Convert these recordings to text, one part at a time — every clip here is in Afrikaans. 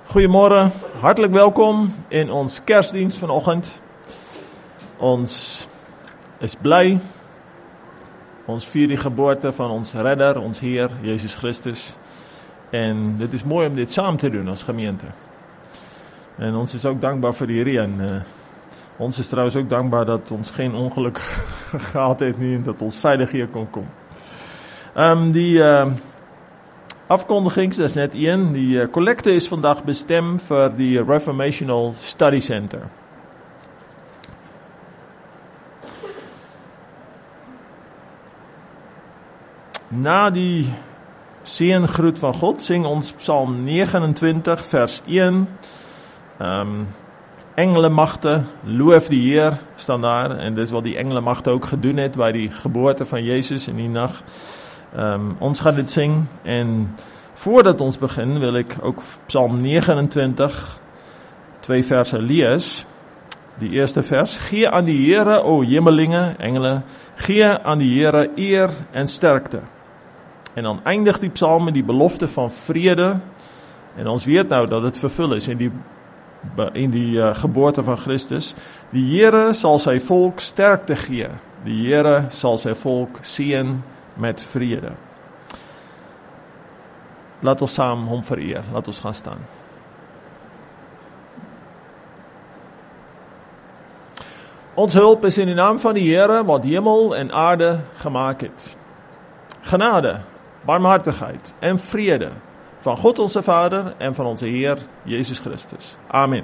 Goedemorgen, hartelijk welkom in ons kerstdienst vanochtend. Ons is blij. Ons viert die geboorte van ons redder, ons Heer, Jezus Christus. En dit is mooi om dit samen te doen als gemeente. En ons is ook dankbaar voor die reën. Ons is trouwens ook dankbaar dat ons geen ongeluk gehad heeft nie, en dat ons veilig hier kon komen. Die afkondigings, dat is net een. Die collecte is vandaag bestemd voor die Reformational Study Center. Na die seëngroet van God zing ons Psalm 29 vers 1. Engelenmagte, loof die Heer, staan daar. En dis wat die engelenmagte ook gedoen het by die geboorte van Jezus in die nacht. Ons gaan dit sing. En voordat ons begin wil ek ook Psalm 29, 2 verse lees. Die eerste vers. Gee aan die Here, o hemelinge, engele, gee aan die Here eer en sterkte. En dan eindigt die psalm met die belofte van vrede. En ons weet nou dat het vervul is in die geboorte van Christus. Die Here sal sy volk sterkte gee. Die Here sal sy volk seën met vrede. Laat ons saam hom vereer. Laat ons gaan staan. Ons hulp is in die naam van die Here wat hemel en aarde gemaak het. Genade, barmhartigheid en vrede van God onze Vader en van onze Heer Jezus Christus. Amen.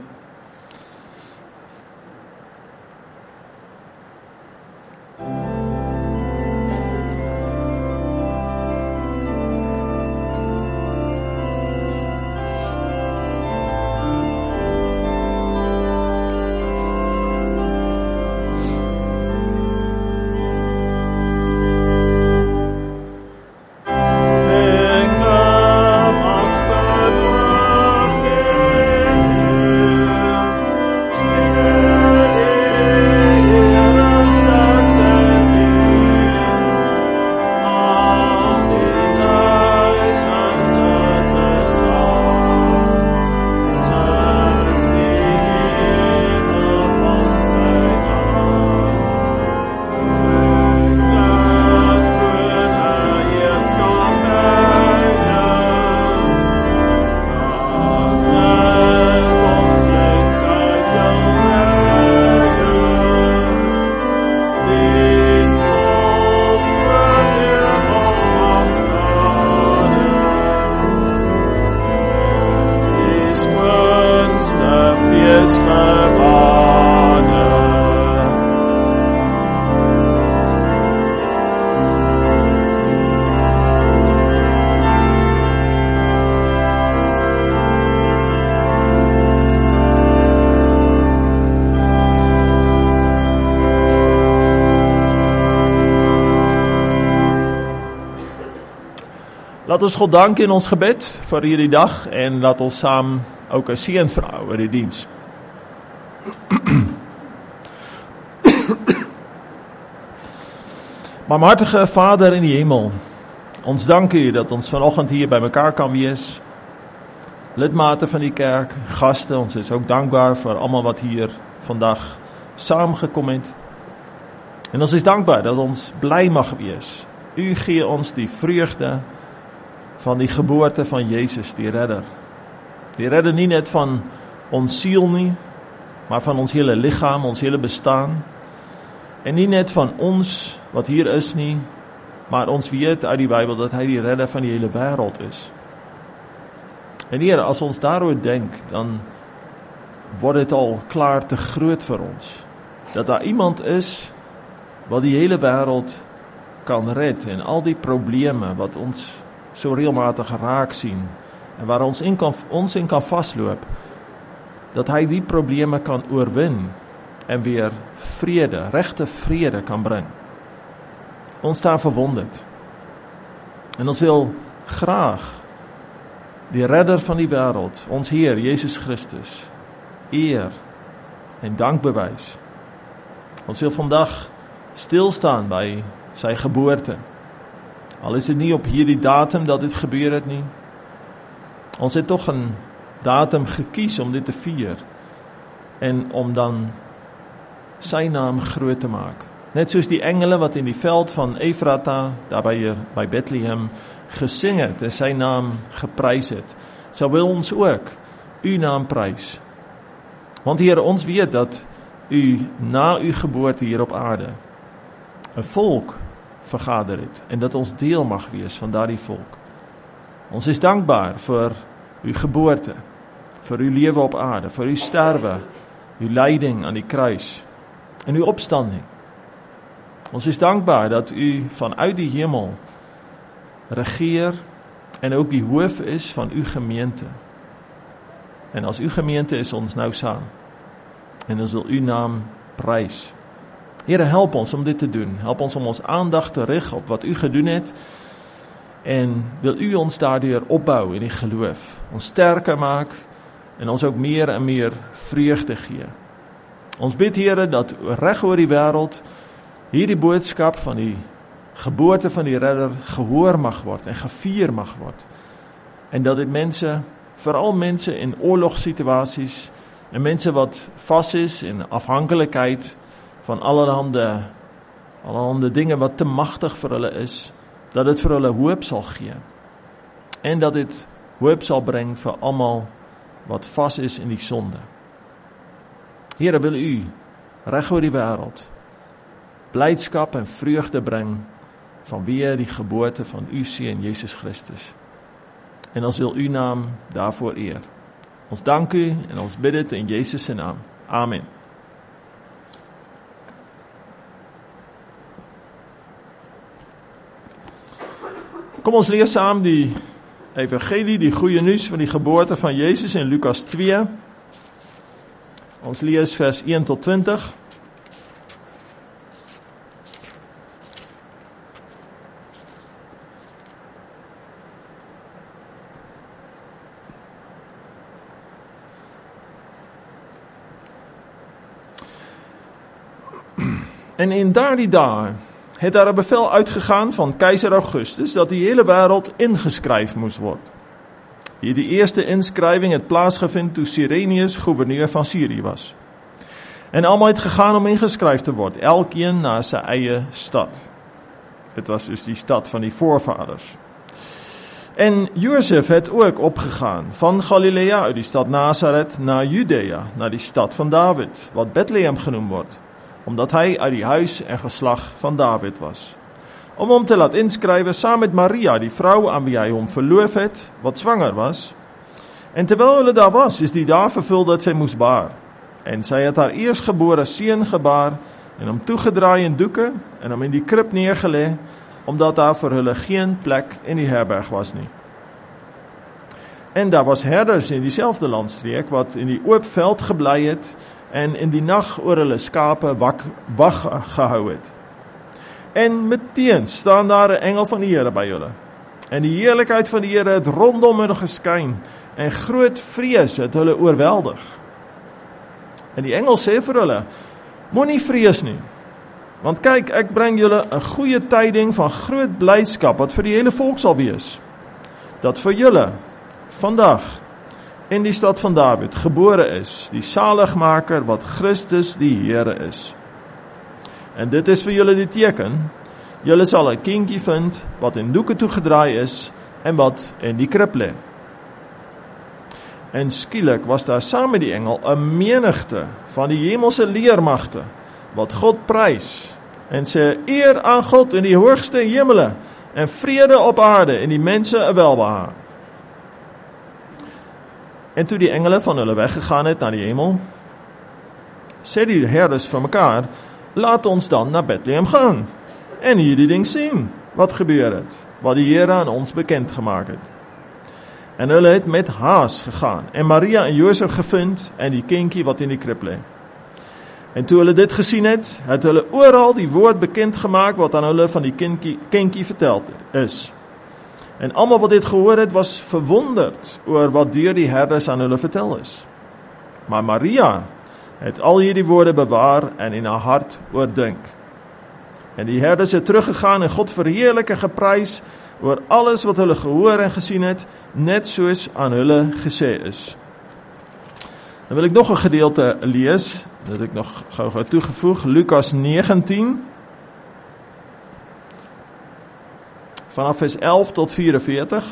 Laat ons God danken in ons gebed vir hierdie dag en laat ons saam ook 'n seën vra oor die diens. Barmhartige Vader in die hemel, ons dank U dat ons vanoggend hier by mekaar kan wees. Lidmate van die kerk, gaste, ons is ook dankbaar vir almal wat hier vandag saamgekom het. En ons is dankbaar dat ons bly mag wees. U gee ons die vreugde van die geboorte van Jezus, die redder. Die redder nie net van ons siel nie, maar van ons hele lichaam, ons hele bestaan. En nie net van ons wat hier is nie, maar ons weet uit die Bybel dat hy die redder van die hele wêreld is. En Heer, as ons daaroor denk, dan word dit al klaar te groot vir ons. Dat daar iemand is wat die hele wêreld kan red en al die probleme wat ons so regelmatig raak sien en waar ons in kan vastloop, dat hy die probleme kan oorwin en weer vrede, regte vrede kan bring. Ons staan verwonderd en ons wil graag die redder van die wêreld, ons Heer Jezus Christus, eer en dank bewys. Ons wil vandag stilstaan by sy geboorte. Al is dit nie op hierdie datum dat dit gebeur het nie. Ons het toch 'n datum gekies om dit te vier en om dan sy naam groot te maak. Net soos die engele wat in die veld van Efrata, daar by Bethlehem, gesing het en sy naam geprys het, so wil ons ook u naam prys. Want Here, ons weet dat u na u geboorte hier op aarde 'n volk vergader het en dat ons deel mag wees van daardie volk. Ons is dankbaar vir u geboorte, vir u lewe op aarde, vir u sterwe, u lyding aan die kruis en uw opstanding. Ons is dankbaar dat u vanuit die hemel regeer en ook die hoof is van uw gemeente. En as uw gemeente is ons nou saam. En ons wil uw naam prys. Here, help ons om dit te doen. Help ons om ons aandag te rig op wat u gedoen het. En wil u ons daardeur opbou in die geloof. Ons sterker maak en ons ook meer en meer vreugde gee. Ons bid, Here, dat reg oor die wêreld hierdie boodskap van die geboorte van die redder gehoor mag word en gevier mag word. En dat dit mense, veral mense in oorlogssituasies en mense wat vas is in afhanklikheid van allerhande dinge wat te magtig vir hulle is, dat dit vir hulle hoop sal gee. En dat dit hoop sal bring vir almal wat vas is in die sonde. Here, wil u reg oor die wêreld blydskap en vreugde bring vanweë die geboorte van u seun Jesus Christus. En ons wil uw naam daarvoor eer. Ons dank u en ons bid dit in Jesus se naam. Amen. Kom ons lees saam die evangelie, die goeie nuus van die geboorte van Jezus in Lukas 2. Ons lees vers 1 tot 20. En in daardie dae het daar 'n bevel uitgegaan van keiser Augustus dat die hele wêreld ingeskryf moes word. Hierdie eerste inskrywing het plaasgevind toe Cyrenius gouverneur van Syrië was. En almal het gegaan om ingeskryf te word, elkeen na sy eie stad. Dit was dus die stad van die voorvaders. En Josef het ook opgegaan van Galilea uit die stad Nazareth na Judea, na die stad van David, wat Bethlehem genoem word, omdat hy uit die huis en geslag van David was. Om hom te laat inskrywe saam met Maria, die vrou aan wie hy hom verloof het, wat swanger was. En terwyl hulle daar was, is die dae vervul dat sy moes baar. En sy het haar eersgebore seun gebaar, en hom toegedraai in doeke, en hom in die krib neergelê, omdat daar vir hulle geen plek in die herberg was nie. En daar was herders in dieselfde landstreek, wat in die oop veld gebly het, en in die nag oor hulle skape wag gehou het. En meteen staan daar 'n engel van die Here by hulle. En die heerlikheid van die Here het rondom hulle geskyn, en groot vrees het hulle oorweldig. En die engel sê vir hulle, moenie vrees nie, want kyk, ek bring julle 'n goeie tyding van groot blydskap, wat vir die hele volk sal wees, dat vir julle vandag in die stad van David gebore is, die saligmaker wat Christus die Here is. En dit is vir julle die teken, julle sal 'n kindjie vind, wat in doeke toegedraai is, en wat in die krib lê. En skielik was daar saam met die engel 'n menigte van die hemelse leermagte, wat God prys, en sê, eer aan God in die hoogste hemele, en vrede op aarde, en die mense 'n welbehae. En toe die engele van hulle weggegaan het na die hemel, sê die herders van mekaar, laat ons dan na Bethlehem gaan, en hierdie ding sien, wat gebeur het, wat die Here aan ons bekend gemaak het. En hulle het met haas gegaan, en Maria en Josef gevind, en die kindjie wat in die krib lê. En toe hulle dit gesien het, het hulle oral die woord bekend gemaak, wat aan hulle van die kindjie verteld is. En almal wat dit gehoor het, was verwonderd oor wat deur die herders aan hulle vertel is. Maar Maria het al hierdie woorde bewaar en in haar hart oordink. En die herders het teruggegaan en God verheerlik en geprys oor alles wat hulle gehoor en gesien het, net soos aan hulle gesê is. Dan wil ek nog 'n gedeelte lees, dat ek nog gou toegevoeg, Lukas 19, vanaf vers 11 tot 44.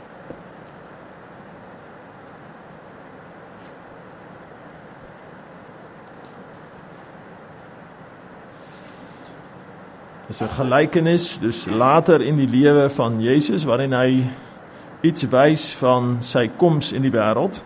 Dit is 'n gelykenis, dus later in die lewe van Jesus, waarin hy iets wys van sy koms in die wêreld.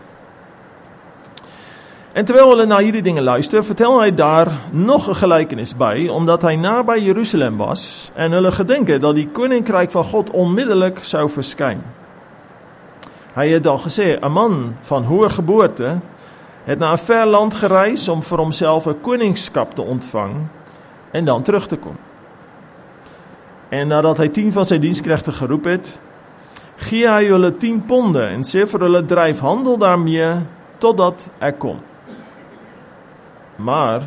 En terwyl hulle na hierdie dinge luister, vertel hy daar nog 'n gelykenis by, omdat hy naby Jerusalem was, en hulle gedink het dat die koninkryk van God onmiddellik sou verskyn. Hy het al gesê, 'n man van hoë geboorte het na 'n ver land gereis om vir homself 'n koningskap te ontvang, en dan terug te kom. En nadat hy 10 van sy diensknegte geroep het, gee hy hulle 10 ponde en sê vir hulle, dryf handel daarmee totdat ek kom. Maar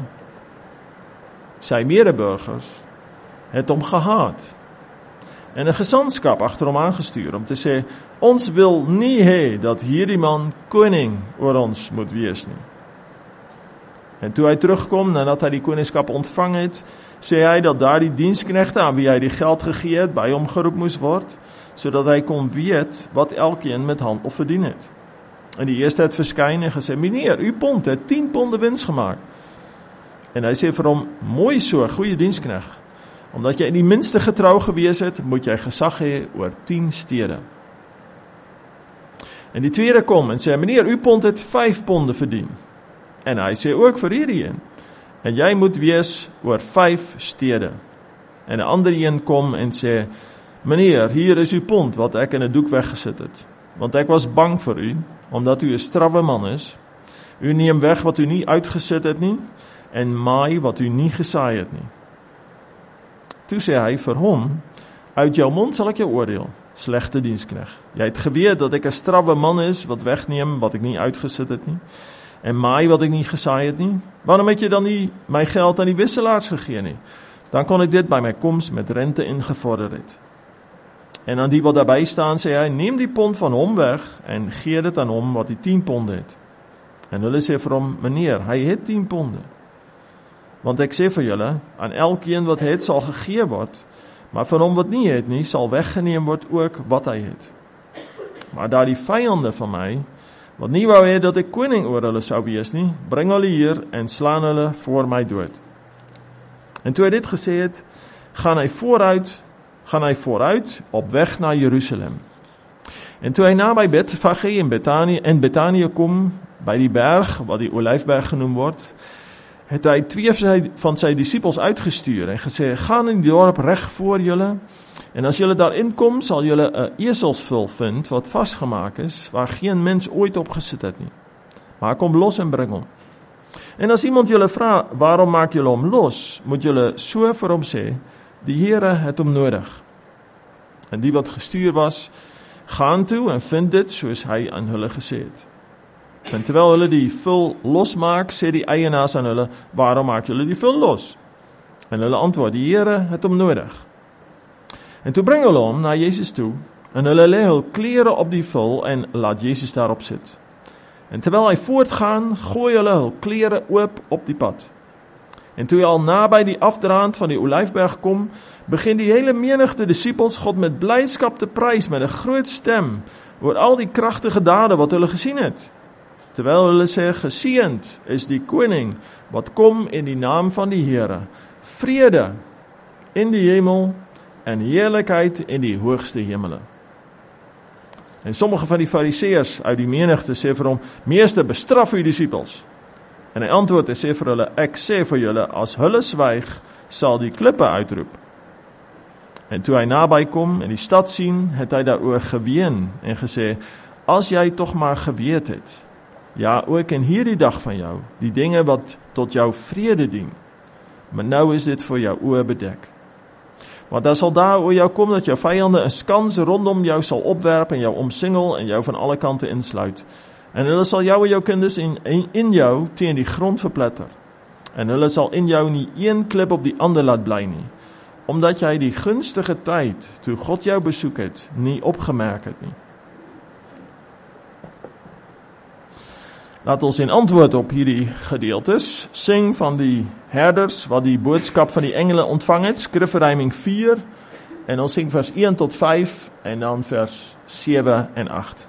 sy medeburgers het hom gehaat en 'n gesandskap agter hom aangestuur om te sê, ons wil nie hê dat hierdie man koning oor ons moet wees nie. En toe hy terugkom, nadat hy die koningskap ontvang het, sê hy dat daardie diensknegte aan wie hy die geld gegee het, by hom geroep moes word, sodat hy kon weet wat elkeen met handel verdien het. En die eerste het verskyn en gesê, meneer, uw pond het 10 ponde wins gemaak. En hy sê vir hom, mooi so, goeie dienskneg. Omdat jy in die minste getrou gewees het, moet jy gesag hê oor 10 stede. En die tweede kom en sê, meneer, uw pond het 5 ponde verdien. En hy sê ook vir hierdie een, en jy moet wees oor 5 stede. En 'n ander een kom en sê, meneer, hier is uw pond wat ek in 'n doek weggesit het. Want ek was bang vir u, omdat u 'n strawwe man is. U neem weg wat u nie uitgesit het nie, en maai wat u nie gesaai het nie. Toe sê hy vir hom, uit jou mond sal ek jou oordeel, slegte dienskneg. Jy het geweet dat ek 'n strawwe man is, wat wegneem wat ek nie uitgesit het nie, en maai wat ek nie gesaai het nie. Waarom het jy dan nie my geld aan die wisselaars gegee nie? Dan kon ek dit by my koms met rente ingevorder het. En aan die wat daarbij staan, sê hy, neem die pond van hom weg en gee dit aan hom wat die 10 ponde het. En hulle sê vir hom, meneer, hy het 10 ponde. Want ek sê vir julle, aan elkeen wat het sal gegee word, maar van hom wat nie het nie, sal weggeneem word ook wat hy het. Maar daar die vyande van my, wat nie wou hê dat ek koning oor hulle sou wees nie, bring hulle hier en slaan hulle voor my dood. En toe hy dit gesê het, gaan hy vooruit op weg na Jerusalem. En toe hy naby Betfage en Betanië kom, by die berg, wat die Olyfberg genoem word, het hy 2 van sy disippels uitgestuur en gesê, gaan in die dorp reg voor julle, en as julle daarin kom, sal julle 'n eselsvul vind, wat vasgemaak is, waar geen mens ooit op gesit het nie. Maar kom los en bring hom. En as iemand julle vra, waarom maak julle hom los, moet julle so vir hom sê, die Here het hom nodig. En die wat gestuur was, gaan toe en vind dit soos hy aan hulle gesê het. En terwyl hulle die vul losmaak, sê die eienaars aan hulle, waarom maak julle die vul los? En hulle antwoord, die Here het hom nodig. En toe bring hulle hom na Jesus toe, en hulle lê hul klere op die vul en laat Jesus daarop sit. En terwyl hy voortgaan, gooi hulle hul klere oop op die pad. En toe hy al naby die afdraand van die Olyfberg kom, begin die hele menigte disippels God met blydskap te prys met 'n groot stem oor al die kragtige dade wat hulle gesien het. Terwyl hulle sê, geseënd is die koning wat kom in die naam van die Here. Vrede in die hemel en heerlikheid in die hoogste hemele. En sommige van die fariseërs uit die menigte sê vir hom, meester, bestraf u disippels. En hy antwoord en sê vir hulle, ek sê vir julle, as hulle swyg, sal die klippe uitroep. En toe hy naby kom en die stad sien, het hy daaroor geween en gesê, as jy tog maar geweet het, ja, ook in hierdie dag van jou, die dinge wat tot jou vrede dien, maar nou is dit vir jou oë bedek. Want daar sal daar oor jou kom dat jou vyande 'n skans rondom jou sal opwerp en jou omsingel en jou van alle kante insluit. En hulle sal jou en jou kinders in jou teen die grond verpletter. En hulle sal in jou nie een klip op die ander laat bly nie, omdat jy die gunstige tyd, toe God jou besoek het, nie opgemerk het nie. Laat ons in antwoord op hierdie gedeeltes sing van die herders wat die boodskap van die engele ontvang het, Skrifverruiming 4, en ons sing vers 1 tot 5 en dan vers 7 en 8.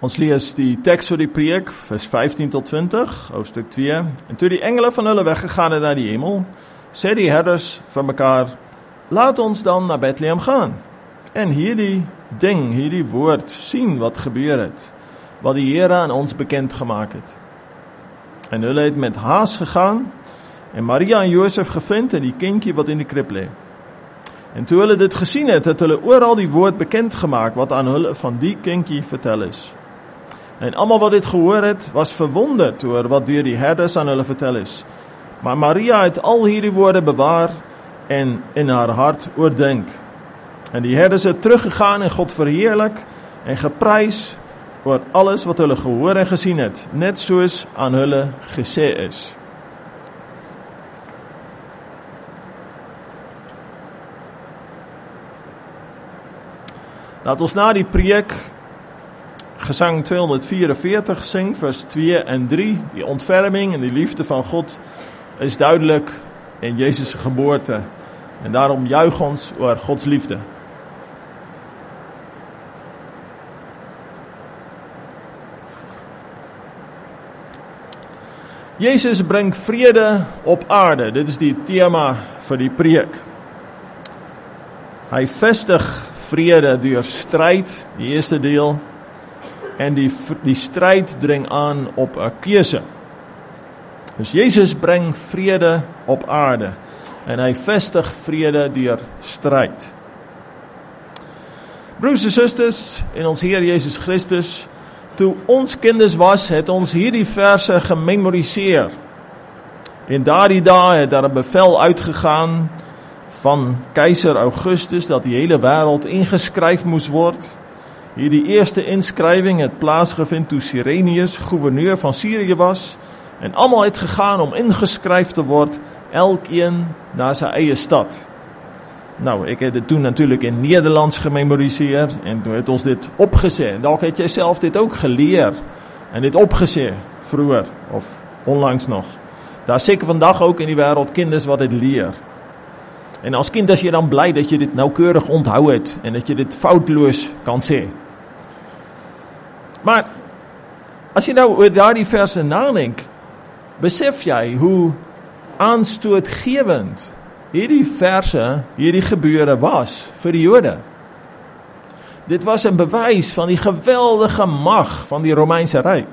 Ons lees die teks vir die preek, vers 15 tot 20, hoofstuk 2. En toe die engele van hulle weggegaan het na die hemel, sê die herders vir mekaar, laat ons dan na Bethlehem gaan. En hierdie woord sien wat gebeur het, wat die Here aan ons bekend gemaak het. En hulle het met haas gegaan, en Maria en Josef gevind en die kindjie wat in die krib lê. En toe hulle dit gesien het, het hulle oral die woord bekend gemaak, wat aan hulle van die kindjie vertel is. En almal wat dit gehoor het, was verwonderd oor wat deur die herders aan hulle vertel is. Maar Maria het al hierdie woorde bewaar en in haar hart oordink. En die herders het teruggegaan en God verheerlik en geprys oor alles wat hulle gehoor en gesien het, net soos aan hulle gesê is. Laat ons na die preek Gesang 244 sing, vers 2 en 3. Die ontferming en die liefde van God is duidelik in Jezus' geboorte. En daarom juich ons oor Gods liefde. Jezus brengt vrede op aarde. Dit is die thema vir die preek. Hy vestig vrede deur stryd, die eerste deel. En die stryd dring aan op 'n keuse. Dus Jezus brengt vrede op aarde. En hy vestig vrede deur stryd. Broers en susters, in ons Heer Jezus Christus, toe ons kinders was, het ons hierdie verse gememoriseer. En daardie dae het daar 'n bevel uitgegaan van keiser Augustus, dat die hele wêreld ingeskryf moes word. Hierdie eerste inskrywing het plaasgevind toe Cyrenius gouverneur van Syrië was, en almal het gegaan om ingeskryf te word, elkeen na sy eie stad. Nou, ek het dit toen natuurlijk in Nederlands gememoriseer, en toen het ons dit opgesê, en dalk het jy self dit ook geleer, en dit opgesê, vroeger, of onlangs nog. Daar is seker vandag ook in die wêreld kinders wat dit leer. En as kind is jy dan bly dat jy dit noukeurig onthou het, en dat jy dit foutloos kan sê. Maar, as jy nou oor daardie verse nadink, besef jy hoe aanstootgewend hierdie verse, hierdie gebeure was vir die Jode. Dit was 'n bewys van die geweldige mag van die Romeinse Ryk.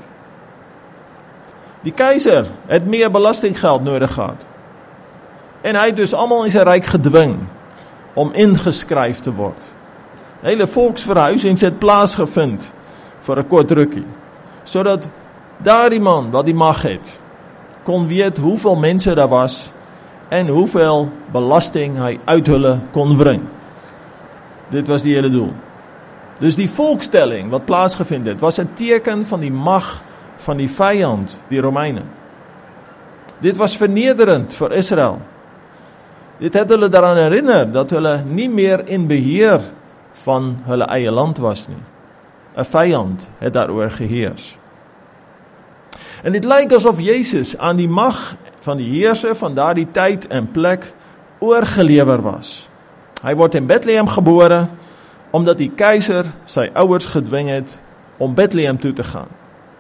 Die keiser het meer belastinggeld nodig gehad. En hy het dus almal in sy ryk gedwing om ingeskryf te word. Hele volksverhuisings het plaasgevind vir 'n kort rukkie, sodat daardie man wat die mag het, kon weet hoeveel mense daar was en hoeveel belasting hy uit hulle kon wring. Dit was die hele doel. Dus die volkstelling wat plaasgevind het, was 'n teken van die mag van die vyand, die Romeine. Dit was vernederend vir Israel. Dit het hulle daaraan herinner dat hulle nie meer in beheer van hulle eie land was nie. 'n vyand het daaroor geheers. En dit lyk asof Jezus aan die mag van die heerser van daardie tyd en plek oorgelewer was. Hy word in Bethlehem gebore, omdat die keiser sy ouers gedwing het om Bethlehem toe te gaan.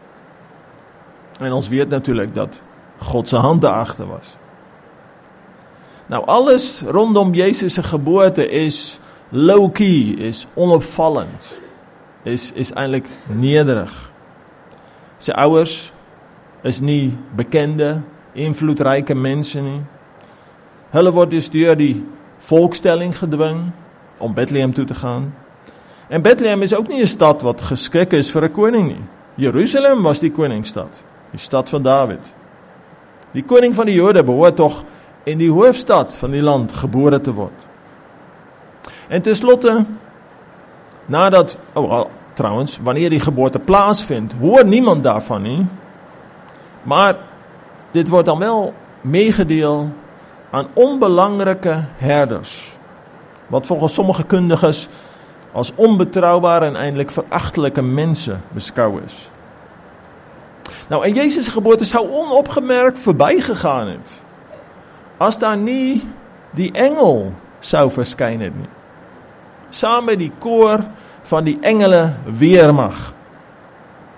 En ons weet natuurlijk dat God se hand daarachter was. Nou, alles rondom Jezus' geboorte is low-key, is onopvallend, is eintlik nederig. Sy ouers is nie bekende, invloedryke mense nie. Hulle word dus deur die volkstelling gedwing om Bethlehem toe te gaan. En Bethlehem is ook nie 'n stad wat geskik is vir 'n koning nie. Jerusalem was die koningsstad, die stad van Dawid. Die koning van die Jode behoort tog in die hoofstad van die land gebore te word. En tenslotte, nadat, trouwens, wanneer die geboorte plaasvindt, hoor niemand daarvan nie. Maar dit wordt dan wel meegedeel aan onbelangrike herders, wat volgens sommige kundiges als onbetrouwbare en eindelijk verachtelijke mensen beskou is. Nou, en Jezus' geboorte zou onopgemerkt voorbij gegaan het, as daar nie die engel sou verskyn het nie, saam met die koor van die engele weermag.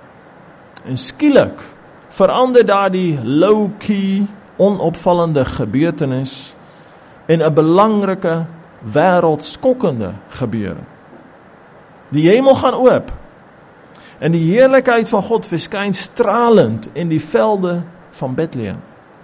En skielik verander daar die low-key, onopvallende gebeurtenis in 'n belangrike, wêreldskokkende gebeure. Die hemel gaan oop en die heerlikheid van God verskyn stralend in die velde van Bethlehem.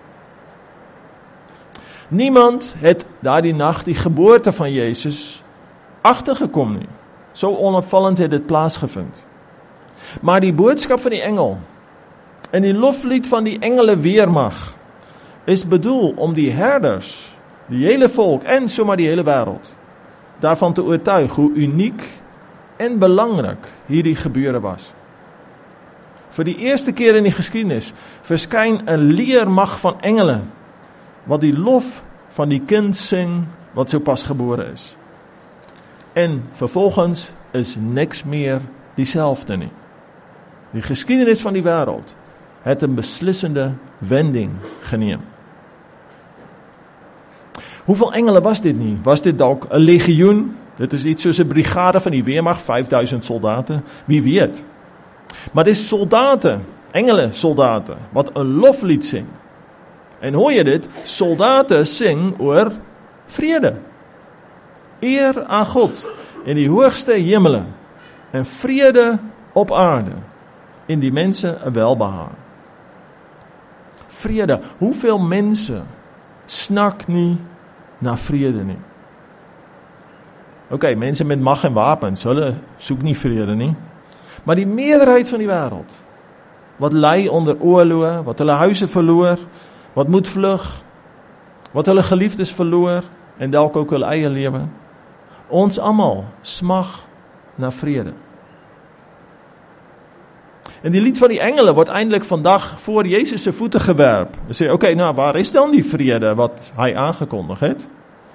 Niemand het daardie nag die geboorte van Jezus agtergekom nie. So onopvallend het dit plaasgevind. Maar die boodskap van die engel en die loflied van die engele weermag is bedoel om die herders, die hele volk en sommer die hele wêreld daarvan te oortuig hoe uniek en belangrik hierdie gebeure was. Vir die eerste keer in die geskiedenis verskyn 'n leermag van engele wat die lof van die kind sing wat sopas gebore is. En vervolgens is niks meer dieselfde nie. Die geskiedenis van die wêreld het 'n beslissende wending geneem. Hoeveel engele was dit nie? Was dit dalk 'n legioen? Dit is iets soos 'n brigade van die weermag, 5000 soldate, wie weet. Maar dis soldate, engele soldate, wat 'n loflied sing. En hoor jy dit? Soldate sing oor vrede. Eer aan God in die hoogste hemele en vrede op aarde en die mense 'n welbehaag. Vrede, hoeveel mense snak nie na vrede nie? Okay, mense met mag en wapens, hulle soek nie vrede nie. Maar die meerderheid van die wêreld, wat ly onder oorloë, wat hulle huise verloor, wat moet vlug, wat hulle geliefdes verloor, en dalk ook hulle eie lewe, ons almal smag na vrede. En die lied van die engele word eintlik vandag voor Jezus se voete gewerp. Hulle sê, okay, nou waar is dan die vrede wat hy aangekondig het?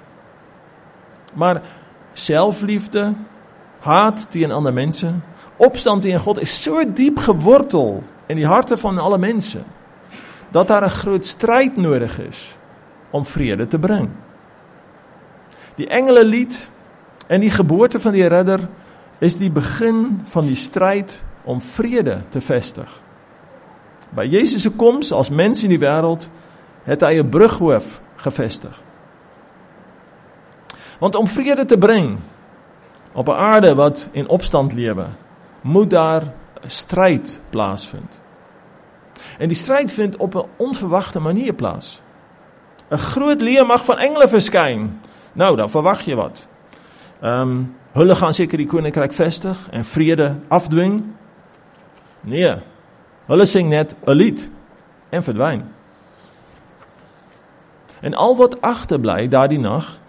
Maar selfliefde, haat teen ander mense, opstand teen God is so diep gewortel in die harte van alle mense, dat daar 'n groot stryd nodig is om vrede te bring. Die engelelied en die geboorte van die redder is die begin van die stryd om vrede te vestig. By Jezus se koms as mens in die wêreld het hy 'n brughoof gevestig. Want om vrede te bring op 'n aarde wat in opstand lewe, moet daar 'n stryd plaasvind. En die stryd vind op 'n onverwagte manier plaas. 'n Groot leermag van engele verskyn. Nou, dan verwag jy wat. Hulle gaan seker die koninkryk vestig en vrede afdwing. Nee, hulle sing net 'n lied en verdwyn. En al wat agterbly daardie nag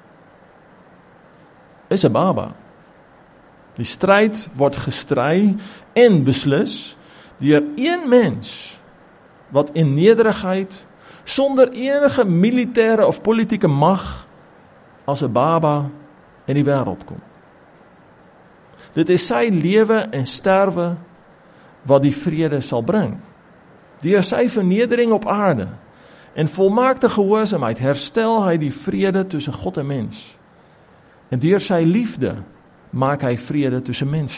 is 'n baba. Die stryd word gestry en beslis deur een mens wat in nederigheid sonder enige militêre of politieke mag as 'n baba in die wêreld kom. Dit is sy lewe en sterwe wat die vrede sal bring. Deur sy vernedering op aarde en volmaakte gehoorsaamheid herstel hy die vrede tussen God en mens. En deur sy liefde maak hy vrede tussen mense.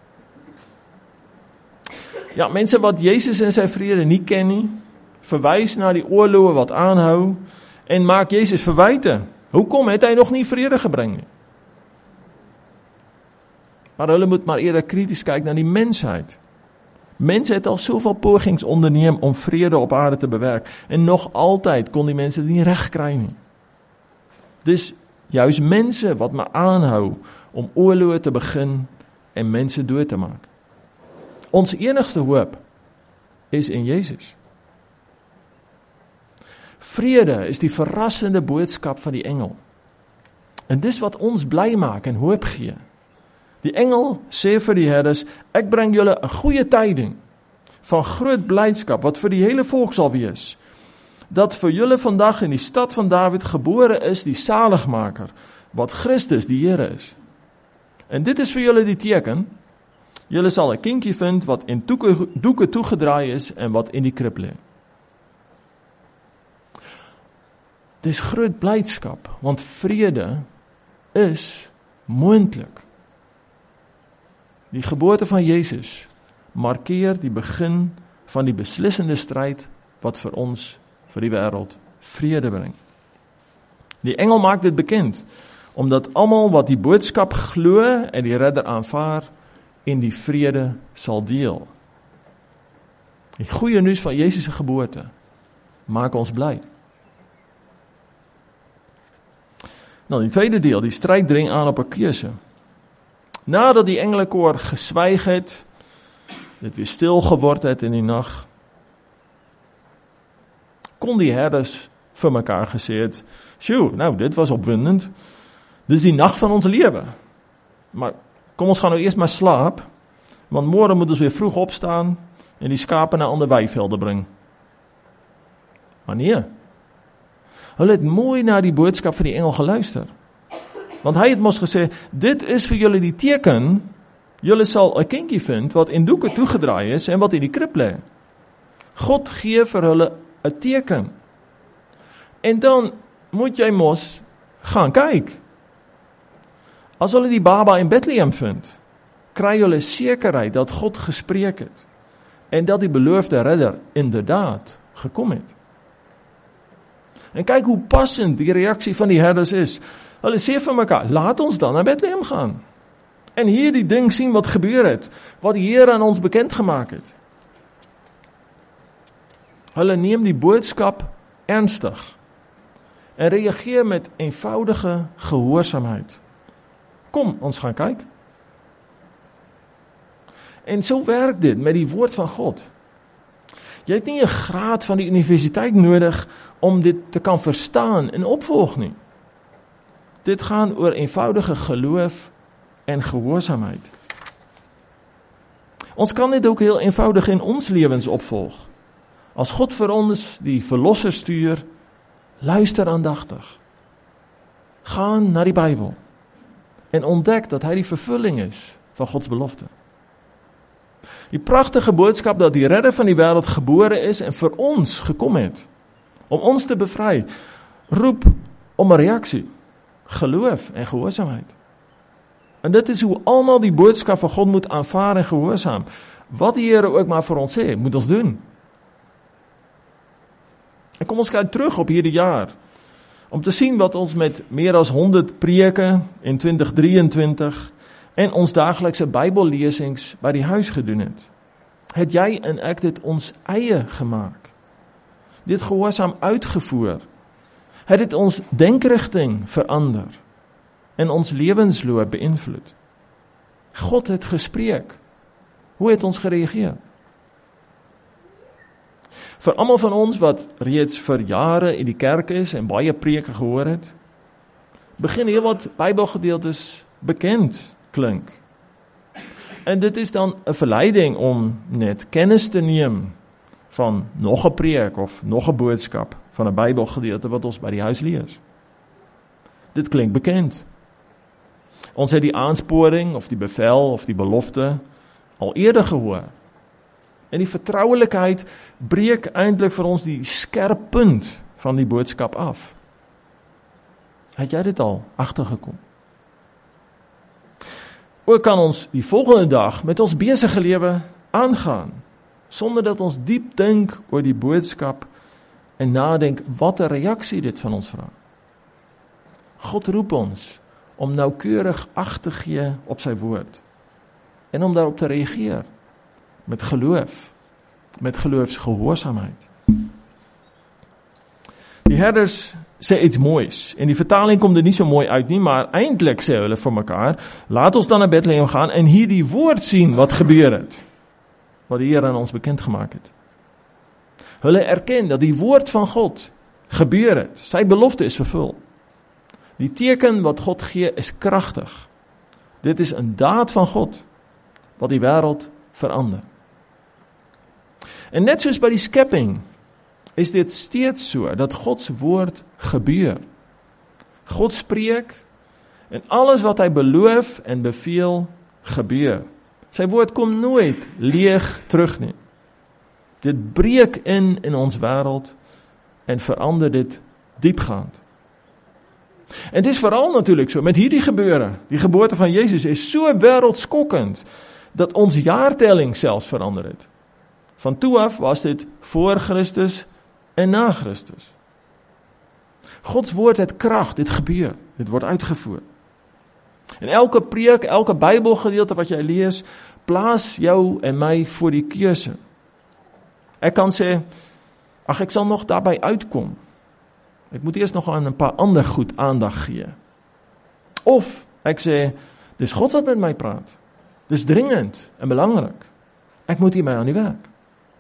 Ja, mense wat Jezus en sy vrede nie ken nie, verwys na die oorloë wat aanhou en maak Jezus verwyte. Hoekom het hy nog nie vrede gebring nie? Maar hulle moet maar eerder krities kyk na die mensheid. Mense het al soveel pogings onderneem om vrede op aarde te bewerk en nog altyd kon die mense dit nie reg kry nie. Dis juist mense wat maar aanhou om oorloë te begin en mense dood te maak. Ons enigste hoop is in Jezus. Vrede is die verrassende boodskap van die engel. En dis wat ons bly maak en hoop gee. Die engel sê vir die herders, ek bring julle 'n goeie tyding van groot blydskap wat vir die hele volk sal wees. Dat vir julle vandag in die stad van Dawid gebore is die saligmaker, wat Christus die Here is. En dit is vir julle die teken, julle sal 'n kindjie vind wat in doeke toegedraai is en wat in die krib lê. Dis groot blydskap, want vrede is moontlik. Die geboorte van Jezus markeer die begin van die beslissende stryd wat vir ons, vir die wêreld, vrede bring. Die engel maak dit bekend, omdat almal wat die boodskap glo en die redder aanvaar, en die vrede sal deel. Die goeie nuus van Jesus se geboorte maak ons bly. Nou, die tweede deel, die stryd dring aan op 'n keuse. Nadat die engelekoor geswyg het, dit weer stil geword het in die nag, kon die herders vir mekaar gesê het, "Sjoe, nou dit was opwindend. Dis die nag van ons lewe. Maar kom ons gaan nou eers maar slaap, want môre moet ons weer vroeg opstaan en die skape na ander weivelde bring." Maar nee, hulle het mooi na die boodskap van die engel geluister. Want hy het mos gesê, dit is vir julle die teken, julle sal 'n kindjie vind wat in doeke toegedraai is en wat in die krib lê. God gee vir hulle 'n teken. En dan moet jy mos gaan kyk. As hulle die baba in Bethlehem vind, kry hulle sekerheid dat God gespreek het en dat die beloofde redder inderdaad gekom het. En kyk hoe passend die reaksie van die herders is. Hulle sê vir mekaar, laat ons dan na Bethlehem gaan. En hier die ding sien wat gebeur het, wat die Here aan ons bekend gemaak het. Hulle neem die boodskap ernstig en reageer met eenvoudige gehoorsaamheid. Kom, ons gaan kyk. En so werk dit met die woord van God. Jy het nie 'n graad van die universiteit nodig om dit te kan verstaan en opvolg nie. Dit gaan oor eenvoudige geloof en gehoorsaamheid. Ons kan dit ook heel eenvoudig in ons lewens opvolg. As God vir ons die verlosser stuur, luister aandagtig. Gaan na die Bybel en ontdek dat hy die vervulling is van Gods belofte. Die pragtige boodskap dat die redder van die wêreld gebore is en vir ons gekom het, om ons te bevry, roep om 'n reaksie, geloof en gehoorsaamheid. En dit is hoe almal die boodskap van God moet aanvaar en gehoorsaam. Wat die Here ook maar vir ons sê, moet ons doen. En kom ons kyk terug op hierdie jaar, om te sien wat ons met meer as 100 preke in 2023 en ons daaglikse Bybellesings by die huis gedoen het. Het jy en ek dit ons eie gemaak? Dit gehoorsaam uitgevoer? Het dit ons denkrigting verander en ons lewensloop beïnvloed? God het gespreek. Hoe het ons gereageer? Vir almal van ons wat reeds vir jare in die kerk is en baie preke gehoor het, begin heel wat Bybelgedeeltes bekend klink. En dit is dan 'n verleiding om net kennis te neem van nog 'n preek of nog 'n boodskap van 'n Bybelgedeelte wat ons by die huis lees. Dit klink bekend. Ons het die aansporing of die bevel of die belofte al eerder gehoor. En die vertrouelikheid breek eintlik vir ons die skerp punt van die boodskap af. Het jy dit al agtergekom? Ook kan ons die volgende dag met ons besige lewe aangaan, sonder dat ons diep dink oor die boodskap en nadink wat 'n reaksie dit van ons vra. God roep ons om noukeurig ag te gee op sy woord en om daarop te reageer met geloof, met geloofsgehoorsaamheid. Die herders sê iets moois, en die vertaling kom er nie so mooi uit nie, maar eintlik sê hulle vir mekaar, laat ons dan na Bethlehem gaan en hier die woord sien wat gebeur het, wat die Here aan ons bekend gemaak het. Hulle erken dat die woord van God gebeur het, sy belofte is vervul. Die teken wat God gee is kragtig. Dit is 'n daad van God, wat die wêreld verander. En net soos by die skepping, is dit steeds so, dat Gods woord gebeur. God spreek, en alles wat hy beloof en beveel, gebeur. Sy woord kom nooit leeg terug nie. Dit breek in ons wêreld, en verander dit diepgaand. En dit is veral natuurlik so, met hierdie gebeure, die geboorte van Jezus is so wêreldskokkend, dat ons jaartelling selfs verander het. Van toe af was dit voor Christus en na Christus. Gods woord het krag, dit gebeur, dit word uitgevoer. En elke preek, elke Bybelgedeelte wat jy lees, plaas jou en my voor die keuse. Ek kan sê, ek sal nog daarby uitkom. Ek moet eers nog aan 'n paar ander goed aandag gee. Of ek sê, dis God wat met my praat. Dis dringend en belangrik. Ek moet hiermee aan die werk.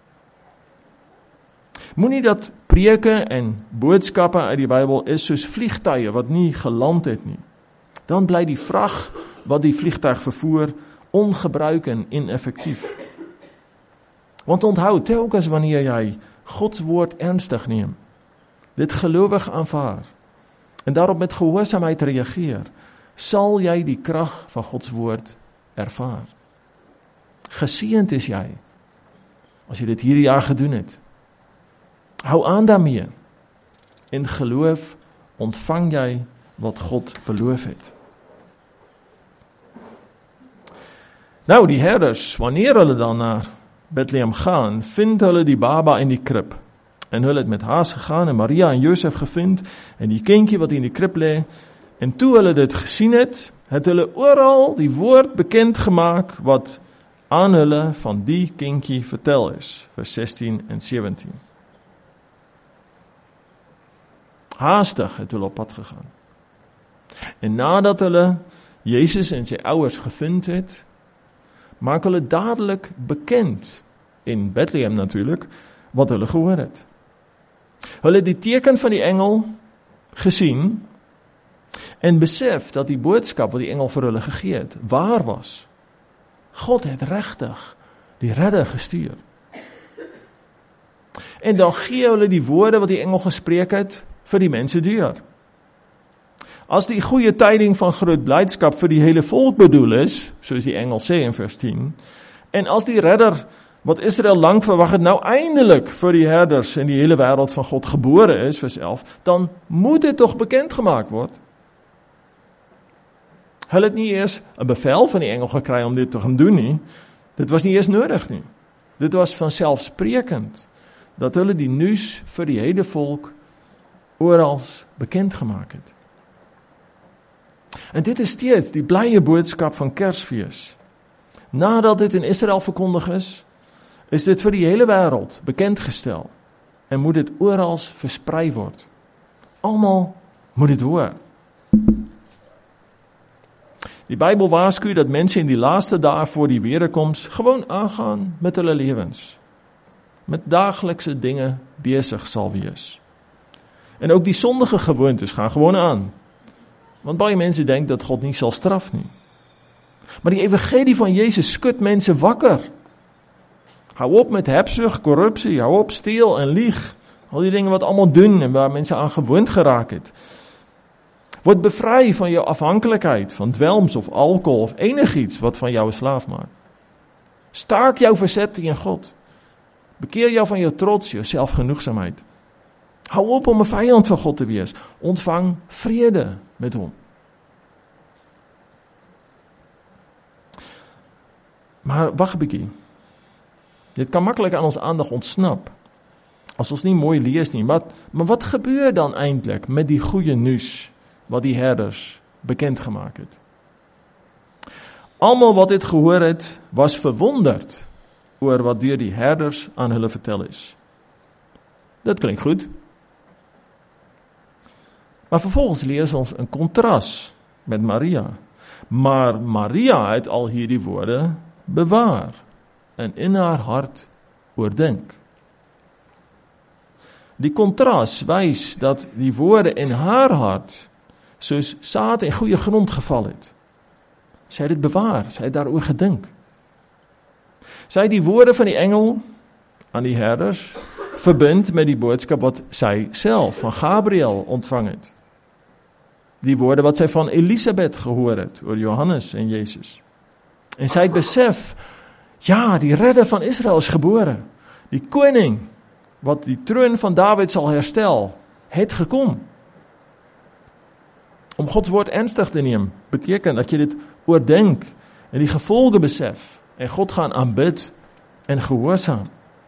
Moenie dat preke en boodskappe uit die Bybel is soos vliegtuie wat nie geland het nie. Dan bly die vrag wat die vliegtuig vervoer ongebruik en ineffektief. Want onthou, telkens wanneer jy Gods woord ernstig neem, dit gelowig aanvaar en daarop met gehoorsaamheid reageer, sal jy die krag van Gods woord ervaar. Geseënd is jy as jy dit hierdie jaar gedoen het. Hou aan daarmee. In geloof ontvang jy wat God beloof het. Nou, die herders, wanneer hulle dan na Bethlehem gaan, vind hulle die baba in die krib. En hulle het met haas gegaan en Maria en Josef gevind en die kindjie wat in die krib lê. En toe hulle dit gesien het, het hulle oral die woord bekend gemaak wat aan hulle van die kindjie vertel is. Vers 16 en 17. Haastig het hulle op pad gegaan. En nadat hulle Jesus en sy ouers gevind het, maak hulle dadelik bekend, in Bethlehem natuurlik, wat hulle gehoor het. Hulle het die teken van die engel gesien, en besef dat die boodskap wat die engel vir hulle gegee het, waar was. God het regtig die redder gestuur. En dan gee hulle die woorde wat die engel gespreek het, vir die mense deur. As die goeie tyding van groot blydskap vir die hele volk bedoel is, soos die engel sê in vers 10, en as die redder wat Israel lang verwag het, nou eindelik vir die herders en die hele wêreld van God gebore is, vers 11, dan moet dit tog bekend gemaak word. Hulle het nie eers 'n bevel van die engel gekry om dit te gaan doen nie. Dit was nie eers nodig nie. Dit was vanselfsprekend dat hulle die nuus vir die hele volk oral bekend gemaak het. En dit is steeds die blye boodskap van Kersfees. Nadat dit in Israel verkondig is dit vir die hele wêreld bekendgestel en moet dit oral versprei word. Almal moet dit hoor. Die Bybel waarsku dat mense in die laaste dae voor die wederkoms gewoon aangaan met hulle lewens, met daaglikse dinge besig sal wees. En ook die sondige gewoontes gaan gewoon aan. Want baie mense dink dat God nie sal straf nie. Maar die evangelie van Jesus skud mense wakker. Hou op met hebsug, korrupsie, hou op steel en lieg. Al die dinge wat almal doen en waar mense aan gewoond geraak het. Word bevry van jou afhanklikheid, van dwelms of alkohol of enigiets wat van jou 'n slaaf maak. Staak jou verzet teen God. Bekeer jou van jou trots, jou selfgenoegsaamheid. Hou op om 'n vyand van God te wees. Ontvang vrede met hom. Maar wag 'n bietjie. Dit kan maklik aan ons aandag ontsnap. As ons nie mooi lees nie. Maar wat gebeur dan eintlik met die goeie nuus wat die herders bekend gemaak het? Almal wat dit gehoor het, was verwonderd oor wat deur die herders aan hulle vertel is. Dit klink goed. Maar vervolgens lees ons 'n kontras met Maria. Maar Maria het al hierdie woorde bewaar en in haar hart oordink. Die kontras wys dat die woorde in haar hart soos saad in goeie grond geval het. Sy het dit bewaar, sy het daaroor gedink. Sy het die woorde van die engel aan die herders verbind met die boodskap wat sy self van Gabriël ontvang het. Die woorde wat sy van Elisabeth gehoor het oor Johannes en Jesus. En sy het besef, ja, die redder van Israel is gebore. Die koning wat die troon van Dawid sal herstel, het gekom. Om Gods woord ernstig te neem, beteken dat jy dit oordink en die gevolge besef en God gaan aanbid en gehoorsaam.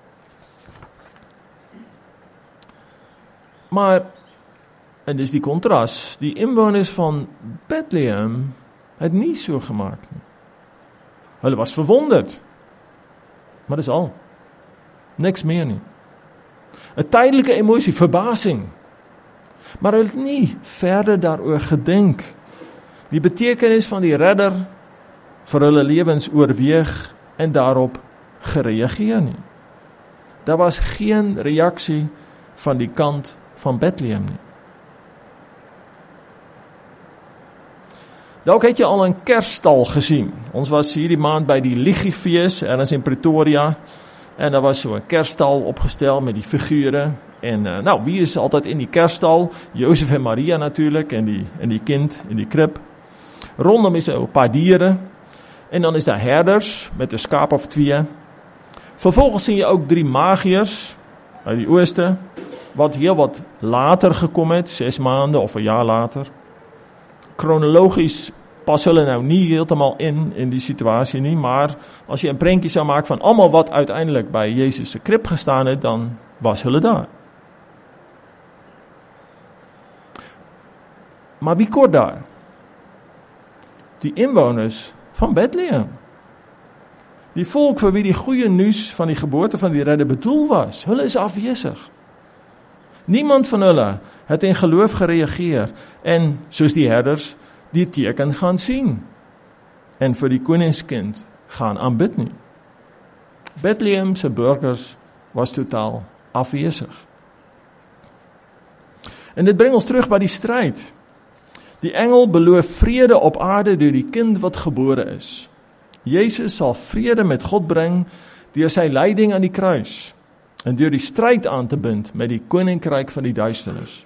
Maar, en dis die kontras, die inwoners van Bethlehem het nie so gemaak nie. Hulle was verwonderd, maar dis al. Niks meer nie. 'n tydelike emosie, verbasing. Maar hulle het nie verder daaroor gedink. Die betekenis van die redder vir hulle lewens oorweeg en daarop gereageer nie. Daar was geen reaksie van die kant van Bethlehem nie. Dalk het jy al 'n Kersstal gesien. Ons was hierdie maand by die Liggiefees, ergens in Pretoria, en daar was so 'n Kersstal opgestel met die figure, en wie is altyd in die Kersstal? Josef en Maria natuurlik, en die kind in die krib. Rondom is 'n paar diere, en dan is daar herders, met 'n skaap of 2. Vervolgens sien jy ook 3 magiërs, uit die ooste, wat heel wat later gekom het, 6 maande of 1 jaar later. Kronologies pas hulle nou nie heeltemal in die situasie nie, maar as jy 'n prentjie sou maak van almal wat uiteindelik by Jesus se krib gestaan het, dan was hulle daar. Maar wie kort daar? Die inwoners van Bethlehem. Die volk vir wie die goeie nuus van die geboorte van die redder bedoel was, hulle is afwesig. Niemand van hulle het in geloof gereageer en, soos die herders, die teken gaan sien en vir die koningskind gaan aanbid nie. Bethlehem se burgers was totaal afwesig. En dit bring ons terug by die stryd. Die engel beloof vrede op aarde deur die kind wat gebore is. Jesus sal vrede met God bring deur sy lyding aan die kruis en deur die stryd aan te bind met die koninkryk van die duisternis.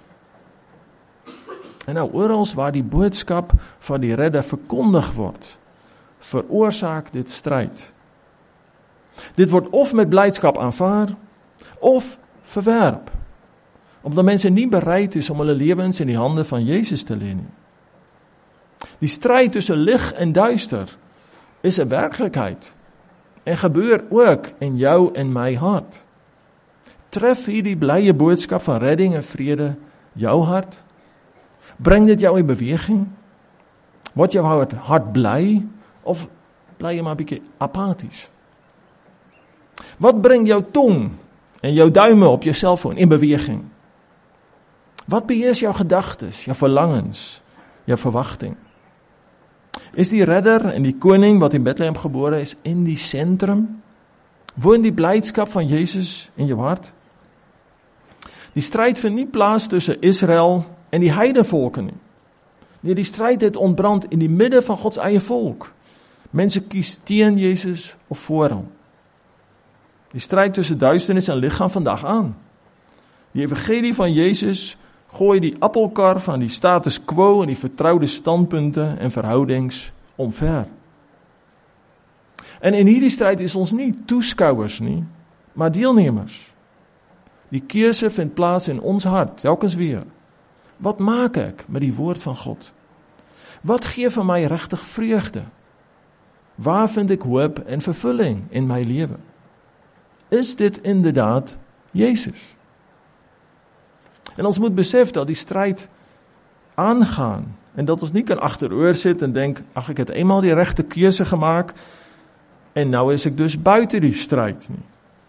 En nou oral waar die boodskap van die redder verkondig word, veroorsaak dit stryd. Dit word of met blydskap aanvaar, of verwerp, omdat mense nie bereid is om hulle lewens in die hande van Jesus te lê nie. Die stryd tussen lig en duister is 'n werklikheid en gebeur ook in jou en my hart. Tref hierdie blye boodskap van redding en vrede jou hart? Bring dit jou in beweging? Word jou hart bly of bly jy maar 'n bietjie apaties? Wat bring jou tong en jou duime op jou selfoon in beweging? Wat beheers jou gedagtes, jou verlangens, jou verwagting? Is die redder en die koning wat in Bethlehem gebore is in die sentrum? Woon die blydskap van Jesus in jou hart? Die stryd vind nie plaas tussen Israel en die heidenvolke nie. Nee, die stryd het ontbrand in die midde van God se eie volk. Mense kies teen Jesus of voor hom. Die stryd tussen duisternis en lig gaan vandag aan. Die evangelie van Jesus gooi die appelkar van die status quo en die vertroude standpunte en verhoudings omver. En in hierdie stryd is ons nie toeskouers nie, maar deelnemers. Die keuse vind plaas in ons hart, telkens weer. Wat maak ek met die woord van God? Wat gee vir my regtig vreugde? Waar vind ek hoop en vervulling in my lewe? Is dit inderdaad Jesus? En ons moet besef dat die stryd aangaan en dat ons nie kan agteroor sit en denk, ag, ek het eenmaal die regte keuse gemaak en nou is ek dus buite die stryd nie.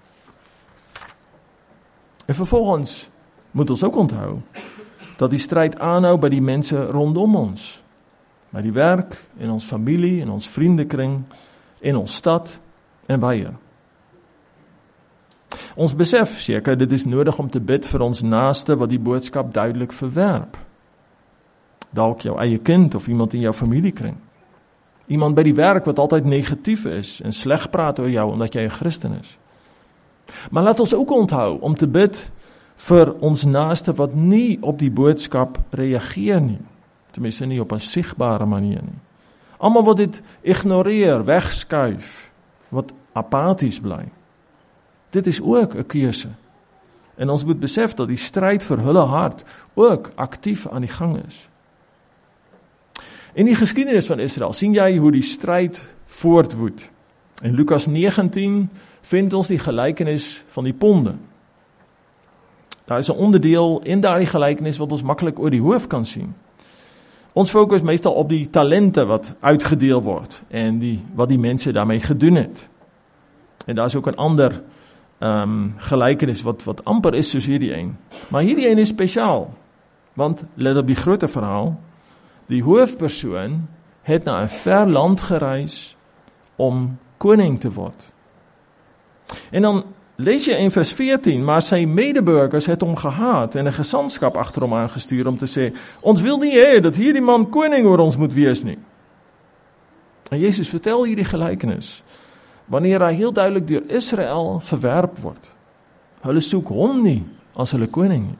En vervolgens moet ons ook onthou dat die stryd aanhou by die mense rondom ons, by die werk, in ons familie, in ons vriendekring, in ons stad en weier. Ons besef seker, dit is nodig om te bid vir ons naaste wat die boodskap duidelik verwerp. Dalk jou eie kind of iemand in jou familiekring. Iemand by die werk wat altyd negatief is en sleg praat oor jou omdat jy 'n Christen is. Maar laat ons ook onthou om te bid vir ons naaste wat nie op die boodskap reageer nie. Tenminste nie op 'n sigbare manier nie. Almal wat dit ignoreer, wegskuif, wat apaties bly. Dit is ook 'n keuse. En ons moet besef dat die stryd vir hulle hart ook aktief aan die gang is. In die geskiedenis van Israel sien jy hoe die stryd voortwoed. In Lucas 19 vindt ons die gelykenis van die ponde. Daar is 'n onderdeel in daardie gelykenis wat ons maklik oor die hoof kan sien. Ons fokus meestal op die talente wat uitgedeel word en wat die mense daarmee gedoen het. En daar is ook 'n ander gelykenis wat amper is soos hierdie een. Maar hierdie een is spesiaal, want let op die groter verhaal, die hoofpersoon het na 'n ver land gereis om koning te word. En dan lees jy in vers 14, maar sy medeburgers het hom gehaat en 'n gesandskap agter hom aangestuur om te sê, ons wil nie hê dat hierdie man koning oor ons moet wees nie. En Jesus vertel hierdie gelykenis, wanneer hy heel duidelik deur Israel verwerp word. Hulle soek hom nie as hulle koning nie.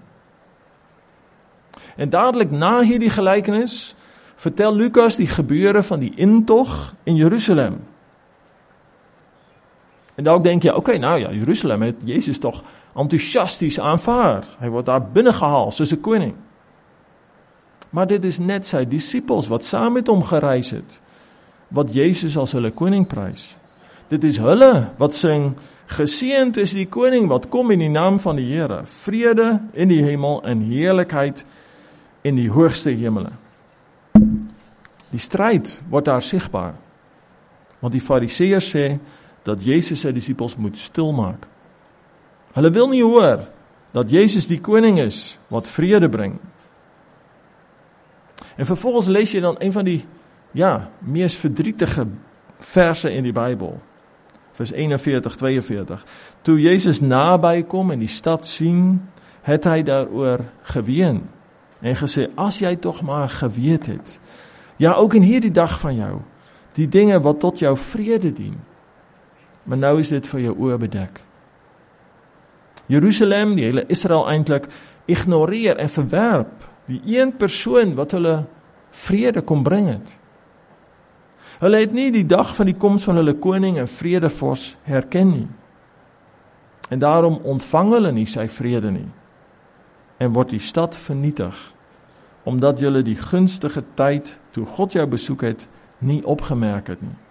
En dadelik na hierdie gelykenis, vertel Lukas die gebeure van die intog in Jerusalem. En dalk denk jy, okay, nou ja, Jerusalem het Jesus toch enthousiasties aanvaar. Hy word daar binnengehaal soos 'n koning. Maar dit is net sy disippels wat saam met hom gereis het, wat Jesus as hulle koning prys. Dit is hulle wat sing, geseënd is die koning wat kom in die naam van die Here, vrede in die hemel en heerlikheid in die hoogste hemele. Die stryd word daar sigbaar, want die Fariseërs sê dat Jesus sy disippels moet stilmaak. Hulle wil nie hoor dat Jesus die koning is wat vrede bring. En vervolgens lees jy dan een van die mees verdrietige verse in die Bybel. Vers 41, 42. Toe Jezus naby kom en die stad sien, het hy daaroor geween en gesê, as jy toch maar geweet het, ja, ook in hierdie dag van jou, die dinge wat tot jou vrede dien, maar nou is dit vir jou oë bedek. Jerusalem, die hele Israel eintlik, ignoreer en verwerp die een persoon wat hulle vrede kom bring het. Hulle het nie die dag van die koms van hulle koning en vredevors herken nie. En daarom ontvang hulle nie sy vrede nie. En word die stad vernietig, omdat julle die gunstige tyd, toe God jou besoek het, nie opgemerk het nie.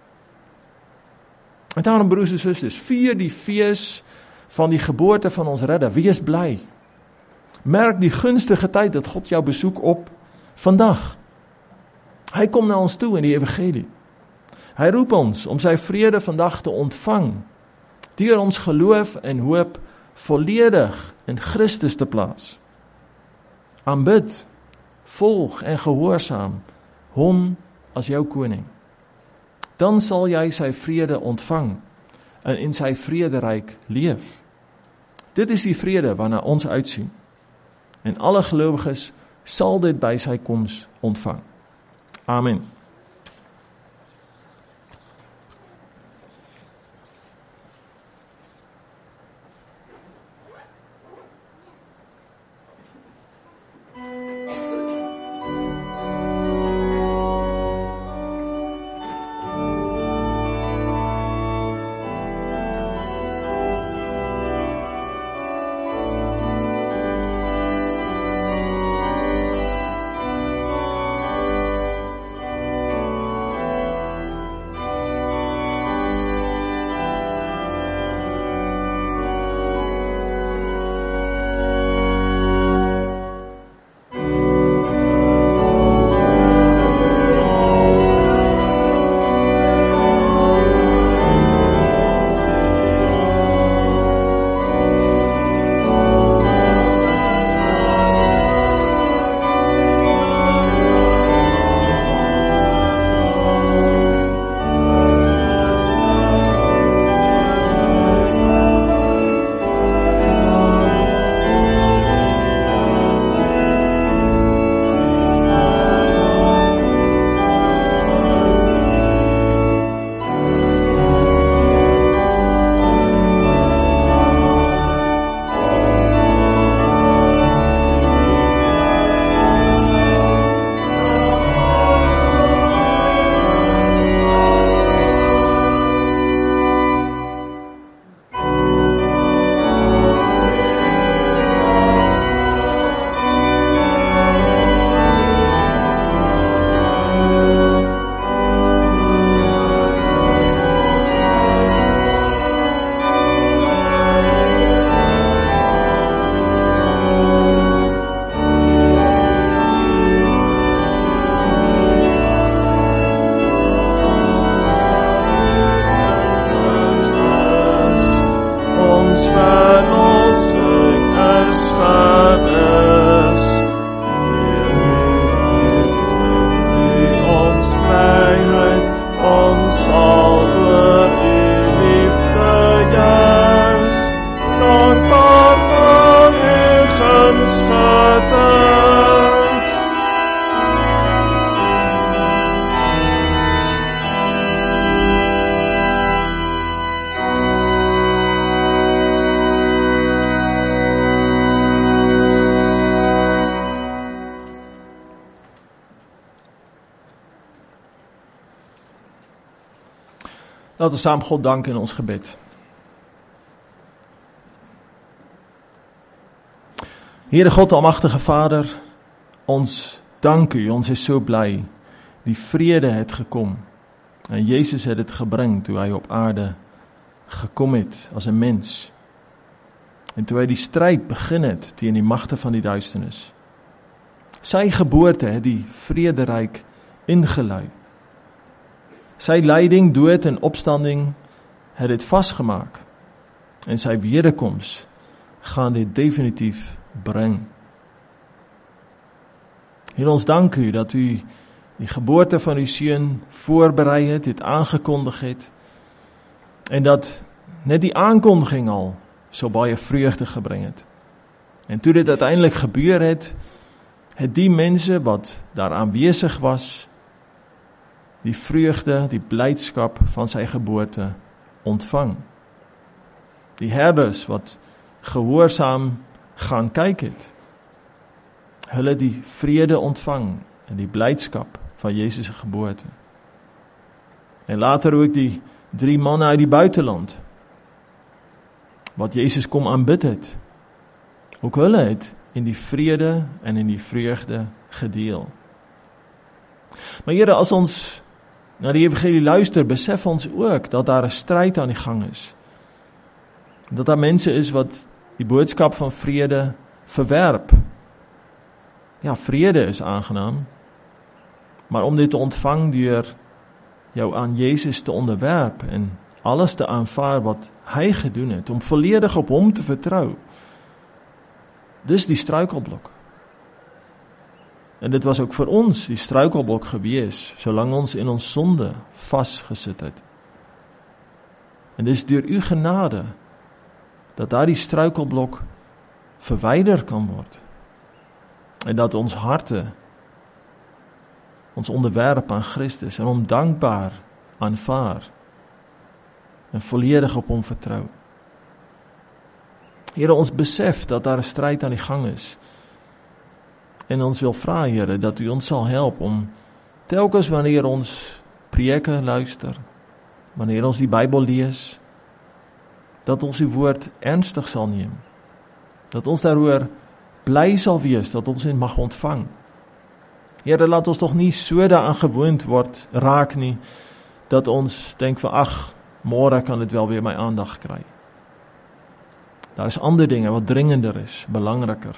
En daarom, broers en susters, vier die fees van die geboorte van ons redder. Wees bly. Merk die gunstige tyd dat God jou besoek op vandag. Hy kom na ons toe in die evangelie. Hy roep ons om sy vrede vandag te ontvang, deur ons geloof en hoop volledig in Christus te plaas. Aanbid, volg en gehoorsaam hom as jou koning. Dan sal jy sy vrede ontvang en in sy vrederyk leef. Dit is die vrede waarna ons uitsien. En alle gelowiges sal dit by sy koms ontvang. Amen. Laten we saam God danken in ons gebed. Heere God, almagtige Vader, ons dank U, ons is so bly. Die vrede het gekom. En Jezus het dit gebring toe hy op aarde gekom het as 'n mens. En toe hy die stryd begin het teen die magte van die duisternis. Sy geboorte het die vrederyk ingelui. Sy lyding, dood en opstanding het dit vasgemaak. En sy wederkoms gaan dit definitief bring. Heer, ons dank U dat U die geboorte van U seun voorberei het aangekondig het, en dat net die aankondiging al so baie vreugde gebring het. En toe dit uiteindelik gebeur het, het die mense wat daar aanwesig was, die vreugde, die blydskap van sy geboorte ontvang. Die herders wat gehoorsaam gaan kyk het, hulle die vrede ontvang en die blydskap van Jezus se geboorte. En later ook die 3 manne uit die buiteland, wat Jezus kom aanbid het. Ook hulle het in die vrede en in die vreugde gedeel. Maar Here, as ons na die evangelie luister, besef ons ook dat daar 'n stryd aan die gang is. Dat daar mense is wat die boodskap van vrede verwerp. Ja, vrede is aangenaam, maar om dit te ontvang deur jou aan Jezus te onderwerp en alles te aanvaar wat hy gedoen het, om volledig op hom te vertrou, dis die struikelblok. En dit was ook vir ons die struikelblok gewees, solang ons in ons sonde vasgesit het. En dis deur U genade, dat daar die struikelblok verwyder kan word, en dat ons harte ons onderwerp aan Christus en hom dankbaar aanvaar en volledig op hom vertrou. Here, ons besef dat daar 'n stryd aan die gang is en ons wil vra, Here, dat U ons sal help om telkens wanneer ons preke luister, wanneer ons die Bybel lees, dat ons U woord ernstig sal neem, dat ons daaroor bly sal wees, dat ons dit mag ontvang. Here, laat ons toch nie so daaraan gewoond raak nie, dat ons denk van, ag, môre kan dit wel weer my aandag kry. Daar is ander dinge wat dringender is, belangriker.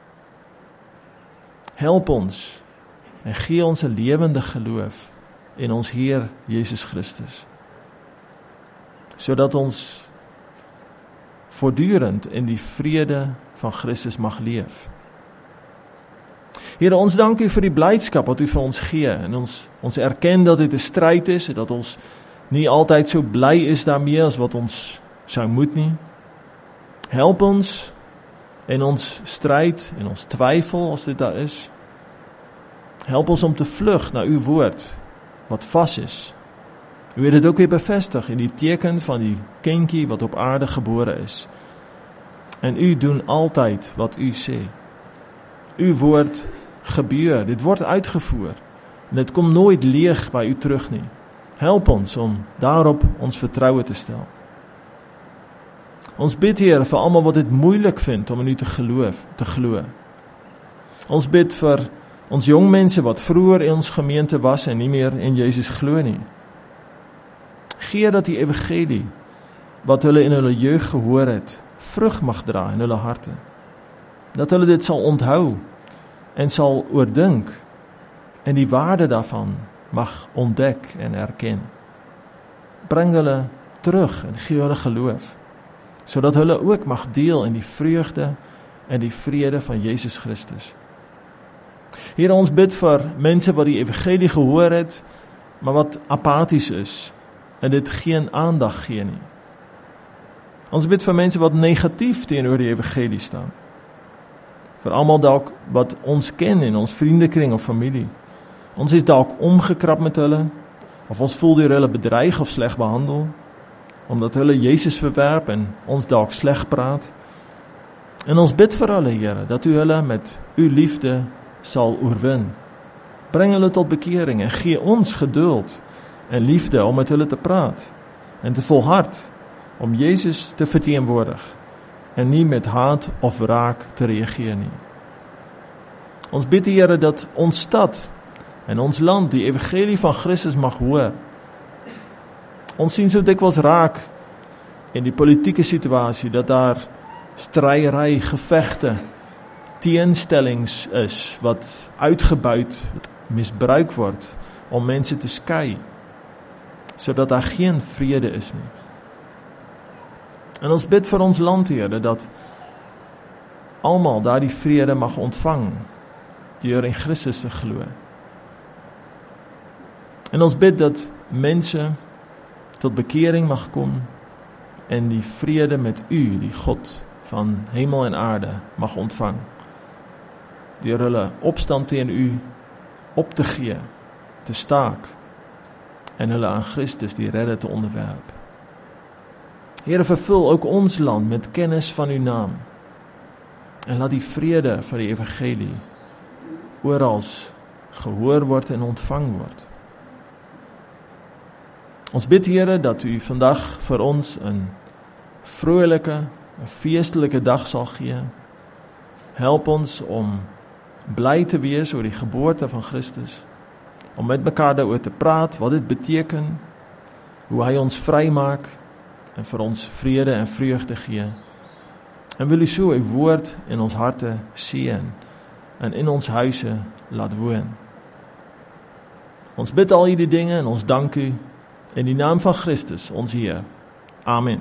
Help ons en gee ons 'n lewende geloof in ons Heer Jesus Christus, sodat ons voortdurend in die vrede van Christus mag leef. Here, ons dank U vir die blydskap wat U vir ons gee, en ons erken dat dit 'n stryd is, en dat ons nie altyd so bly is daarmee as wat ons sou moet nie. Help ons in ons stryd, in ons twyfel as dit daar is. Help ons om te vlug na U woord, wat vas is. U het dit ook weer bevestig in die teken van die kindjie wat op aarde gebore is. En U doen altyd wat U sê. U woord gebeur, dit word uitgevoer, en dit kom nooit leeg by U terug nie. Help ons om daarop ons vertroue te stel. Ons bid, Heer, vir almal wat dit moeilik vind om in U te glo. Ons bid vir ons jong mense wat vroeër in ons gemeente was en nie meer in Jezus glo nie. Gee dat die evangelie wat hulle in hulle jeug gehoor het, vrug mag dra in hulle harte. Dat hulle dit sal onthou en sal oordink en die waarde daarvan mag ontdek en erken. Bring hulle terug en gee hulle geloof, sodat hulle ook mag deel in die vreugde en die vrede van Jezus Christus. Here, ons bid vir mense wat die evangelie gehoor het, maar wat apaties is en dit geen aandag gee nie. Ons bid vir mense wat negatief teenoor die evangelie staan. Vir almal dalk wat ons ken in ons vriendekring of familie. Ons is dalk omgekrap met hulle, of ons voel deur hulle bedreig of sleg behandel, omdat hulle Jezus verwerp en ons dalk sleg praat. En ons bid vir hulle, Here, dat U hulle met U liefde sal oorwin. Bring hulle tot bekering en gee ons geduld en liefde om met hulle te praat en te volhard om Jezus te verteenwoordig en nie met haat of wraak te reageer nie. Ons bid die Here dat ons stad en ons land die evangelie van Christus mag hoor. Ons sien so dikwels raak in die politieke situasie dat daar stryery, gevegte, teenstellings is wat uitgebuit, wat misbruik word om mense te skei, sodat daar geen vrede is nie. En ons bid vir ons land, Here, dat almal daardie vrede mag ontvang deur in Christus te glo. En ons bid dat mense tot bekering mag kom en die vrede met U, die God van hemel en aarde, mag ontvang. Deur hulle opstand teen U op te gee, te staak en hulle aan Christus die redder te onderwerp. Here, vervul ook ons land met kennis van U naam en laat die vrede van die evangelie oral gehoor word en ontvang word. Ons bid, Here, dat U vandag vir ons 'n vrolike, 'n feestelike dag sal gee. Help ons om bly te wees oor die geboorte van Christus, om met mekaar daaroor te praat, wat dit beteken, hoe hy ons vry maak en vir ons vrede en vreugde gee. En wil U so U woord in ons harte seën en in ons huise laat woon. Ons bid al hierdie dinge en ons dank U in die naam van Christus, ons Heer. Amen.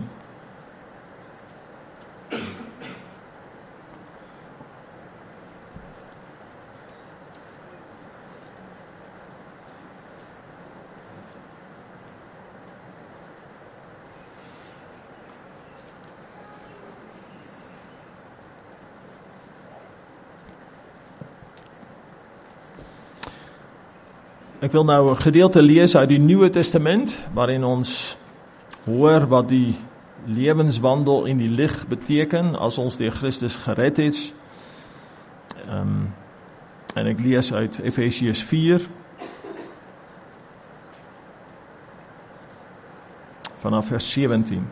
Ek wil nou 'n gedeelte lees uit die Nuwe Testament, waarin ons hoor wat die lewenswandel in die lig beteken, as ons deur Christus gered is. En ek lees uit Efesiërs 4, vanaf vers 17.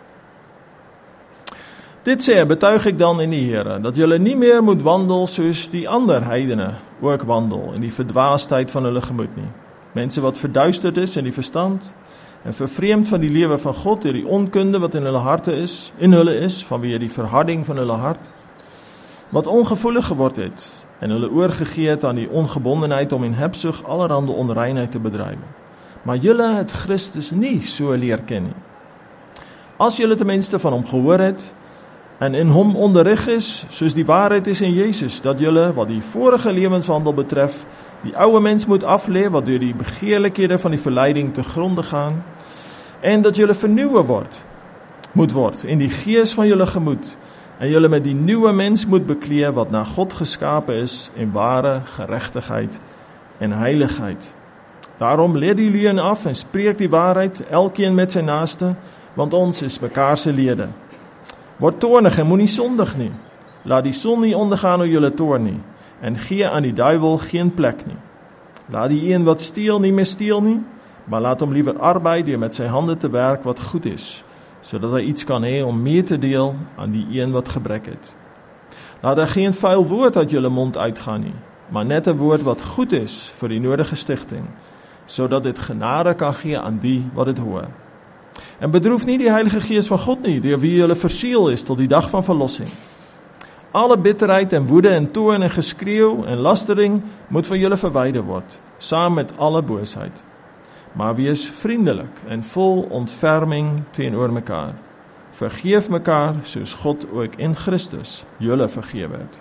Dit sê, betuig ek dan in die Here, dat julle nie meer moet wandel soos die ander heidene ook wandel, in die verdwaasheid van hulle gemoed nie. Mense wat verduisterd is in die verstand, en vervreemd van die lewe van God, deur die onkunde wat in hulle is, vanweë die verharding van hulle hart, wat ongevoelig geword het, en hulle oorgegee het aan die ongebondenheid om in hebsug allerhande onreinheid te bedryf. Maar julle het Christus nie so leer ken nie. As julle ten minste van hom gehoor het, en in hom onderrig is, soos die waarheid is in Jezus, dat julle, wat die vorige lewenswandel betref, die oude mens moet aflê, wat deur die begeerlikhede van die verleiding te gronde gaan, en dat julle vernuwe moet word, in die gees van julle gemoed, en julle met die nuwe mens moet beklee, wat na God geskape is, in ware geregtigheid en heiligheid. Daarom leer die leuen af, en spreek die waarheid, elkeen met sy naaste, want ons is mekaar se lede. Word toornig en moenie sondig nie. Laat die son nie ondergaan oor julle toorn nie, en gee aan die duiwel geen plek nie. Laat die een wat steel nie meer steel nie, maar laat hom liewer arbei deur met sy hande te werk wat goed is, sodat hy iets kan hê om mee te deel aan die een wat gebrek het. Laat daar geen vuil woord uit julle mond uitgaan nie, maar net 'n woord wat goed is vir die nodige stigting, sodat dit genade kan gee aan die wat dit hoor. En bedroef nie die Heilige Gees van God nie, deur wie julle verseël is tot die dag van verlossing. Alle bitterheid en woede en toorn en geskreeu en lastering moet van julle verwyder word, saam met alle boosheid. Maar wees vriendelik en vol ontferming teenoor mekaar. Vergeef mekaar soos God ook in Christus julle vergewe het.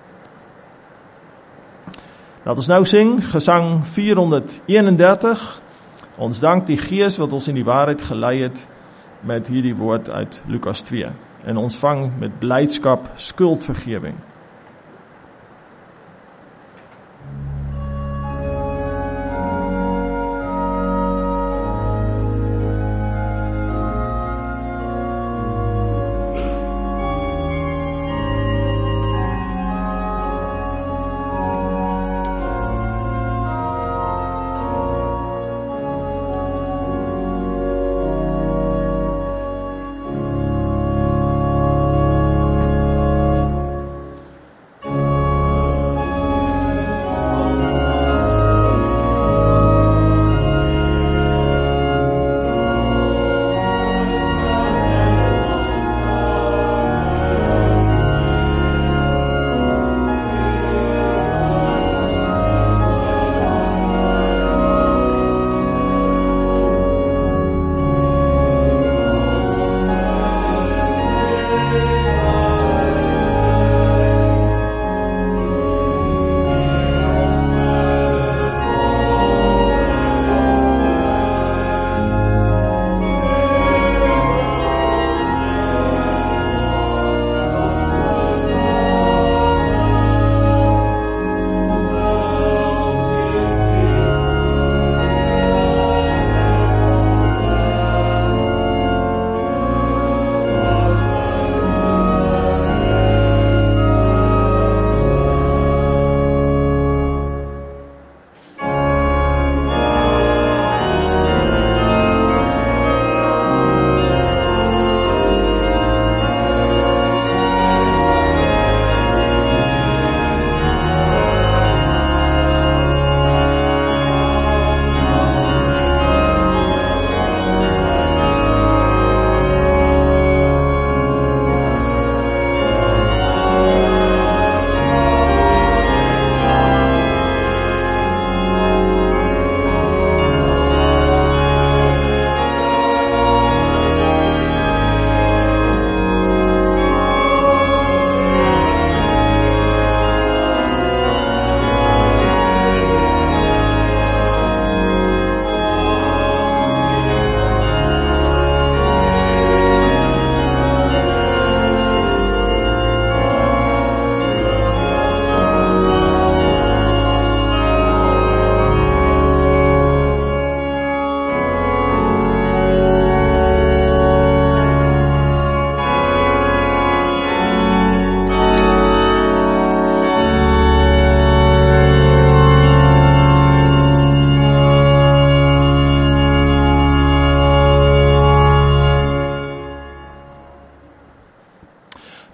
Laat ons nou sing, gesang 431. Ons dank die Gees wat ons in die waarheid gelei het met hierdie woord uit Lukas 2. En ons vang met blydskap skuldvergewing.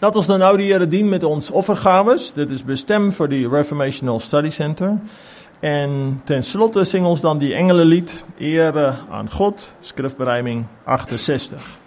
Laat ons dan nou die Here dien met ons offergawes. Dit is bestem vir die Reformational Study Center. En ten slotte sing ons dan die engelelied, Ere aan God, skrifberuiming 68.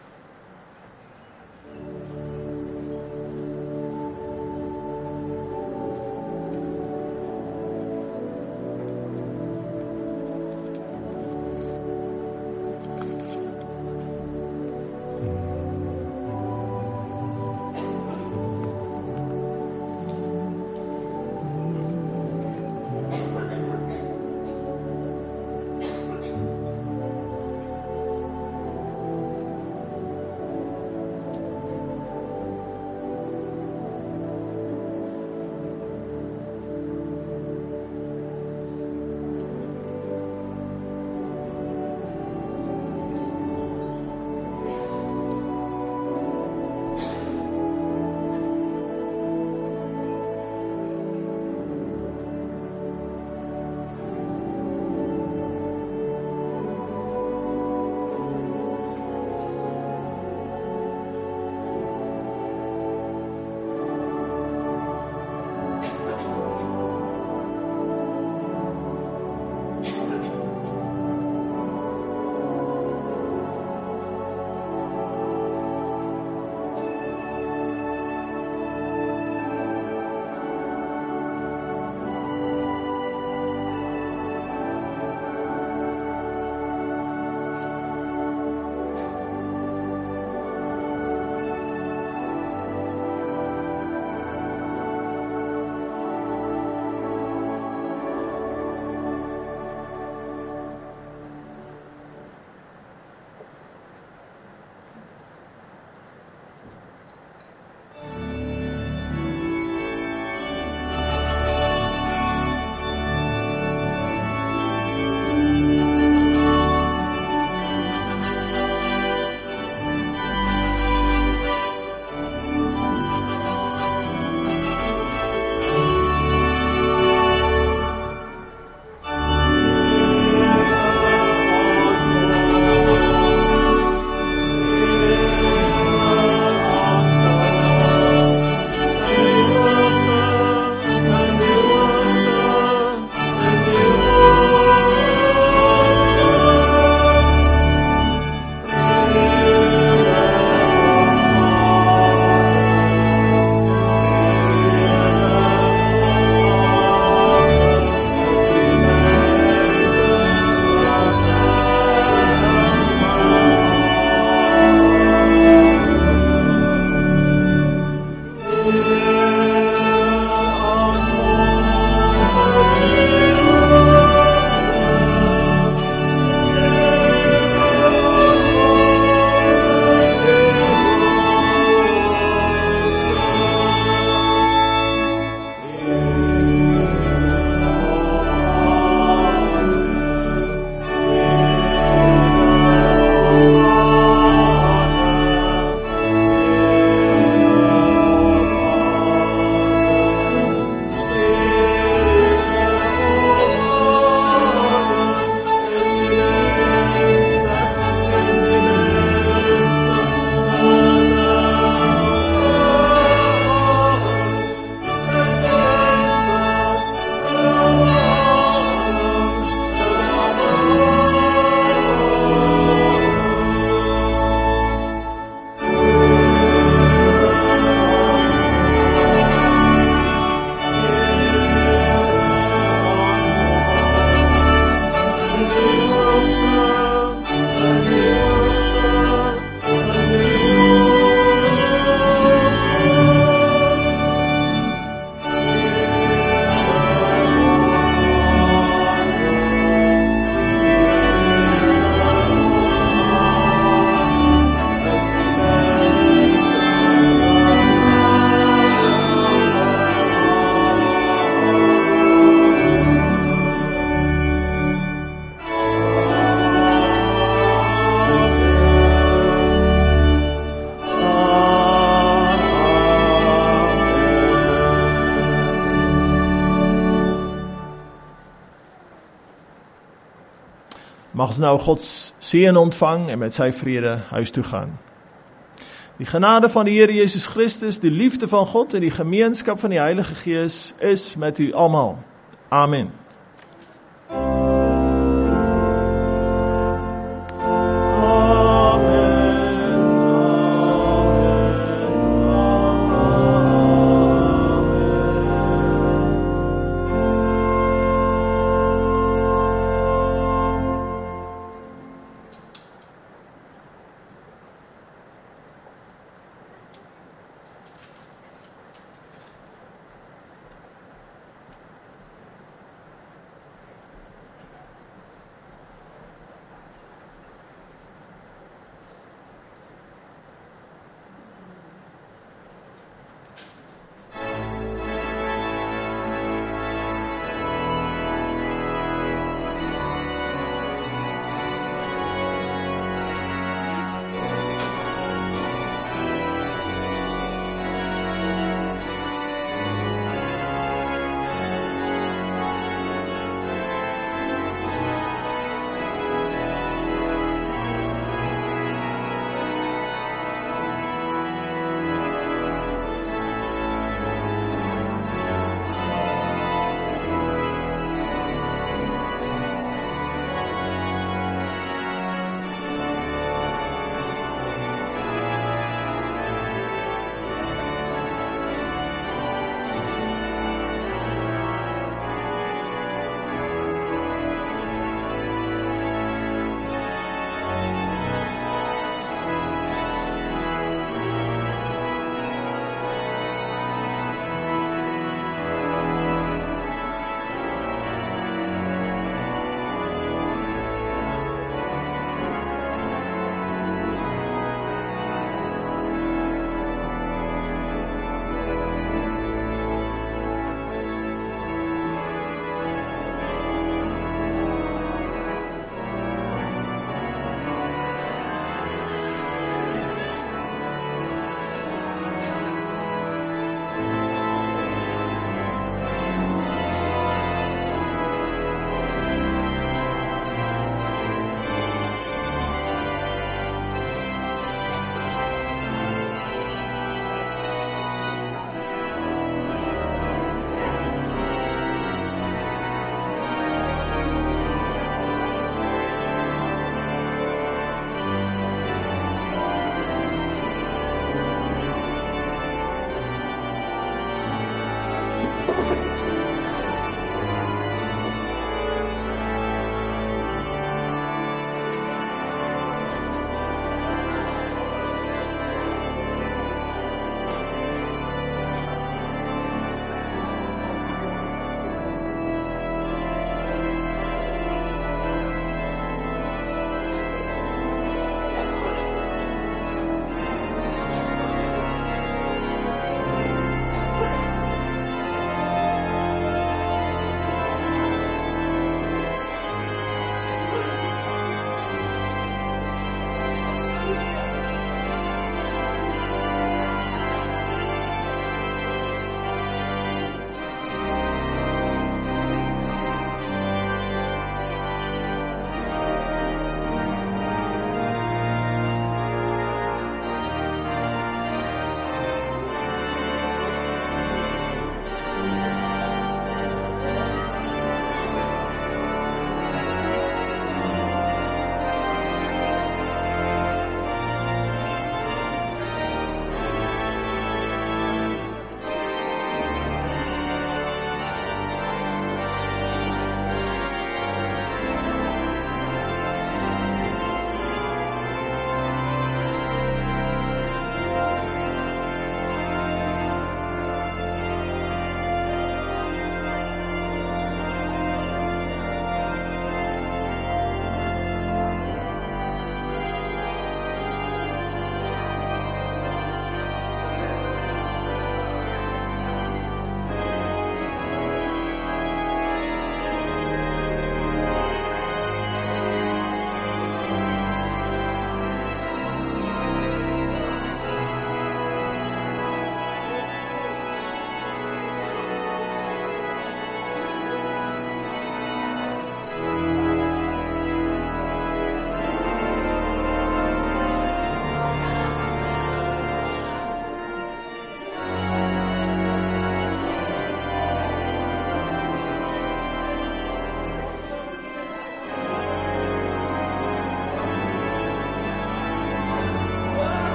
Mag ons nou Gods seën ontvang en met sy vrede huis toe gaan. Die genade van die Here Jesus Christus, die liefde van God en die gemeenskap van die Heilige Gees is met u almal. Amen.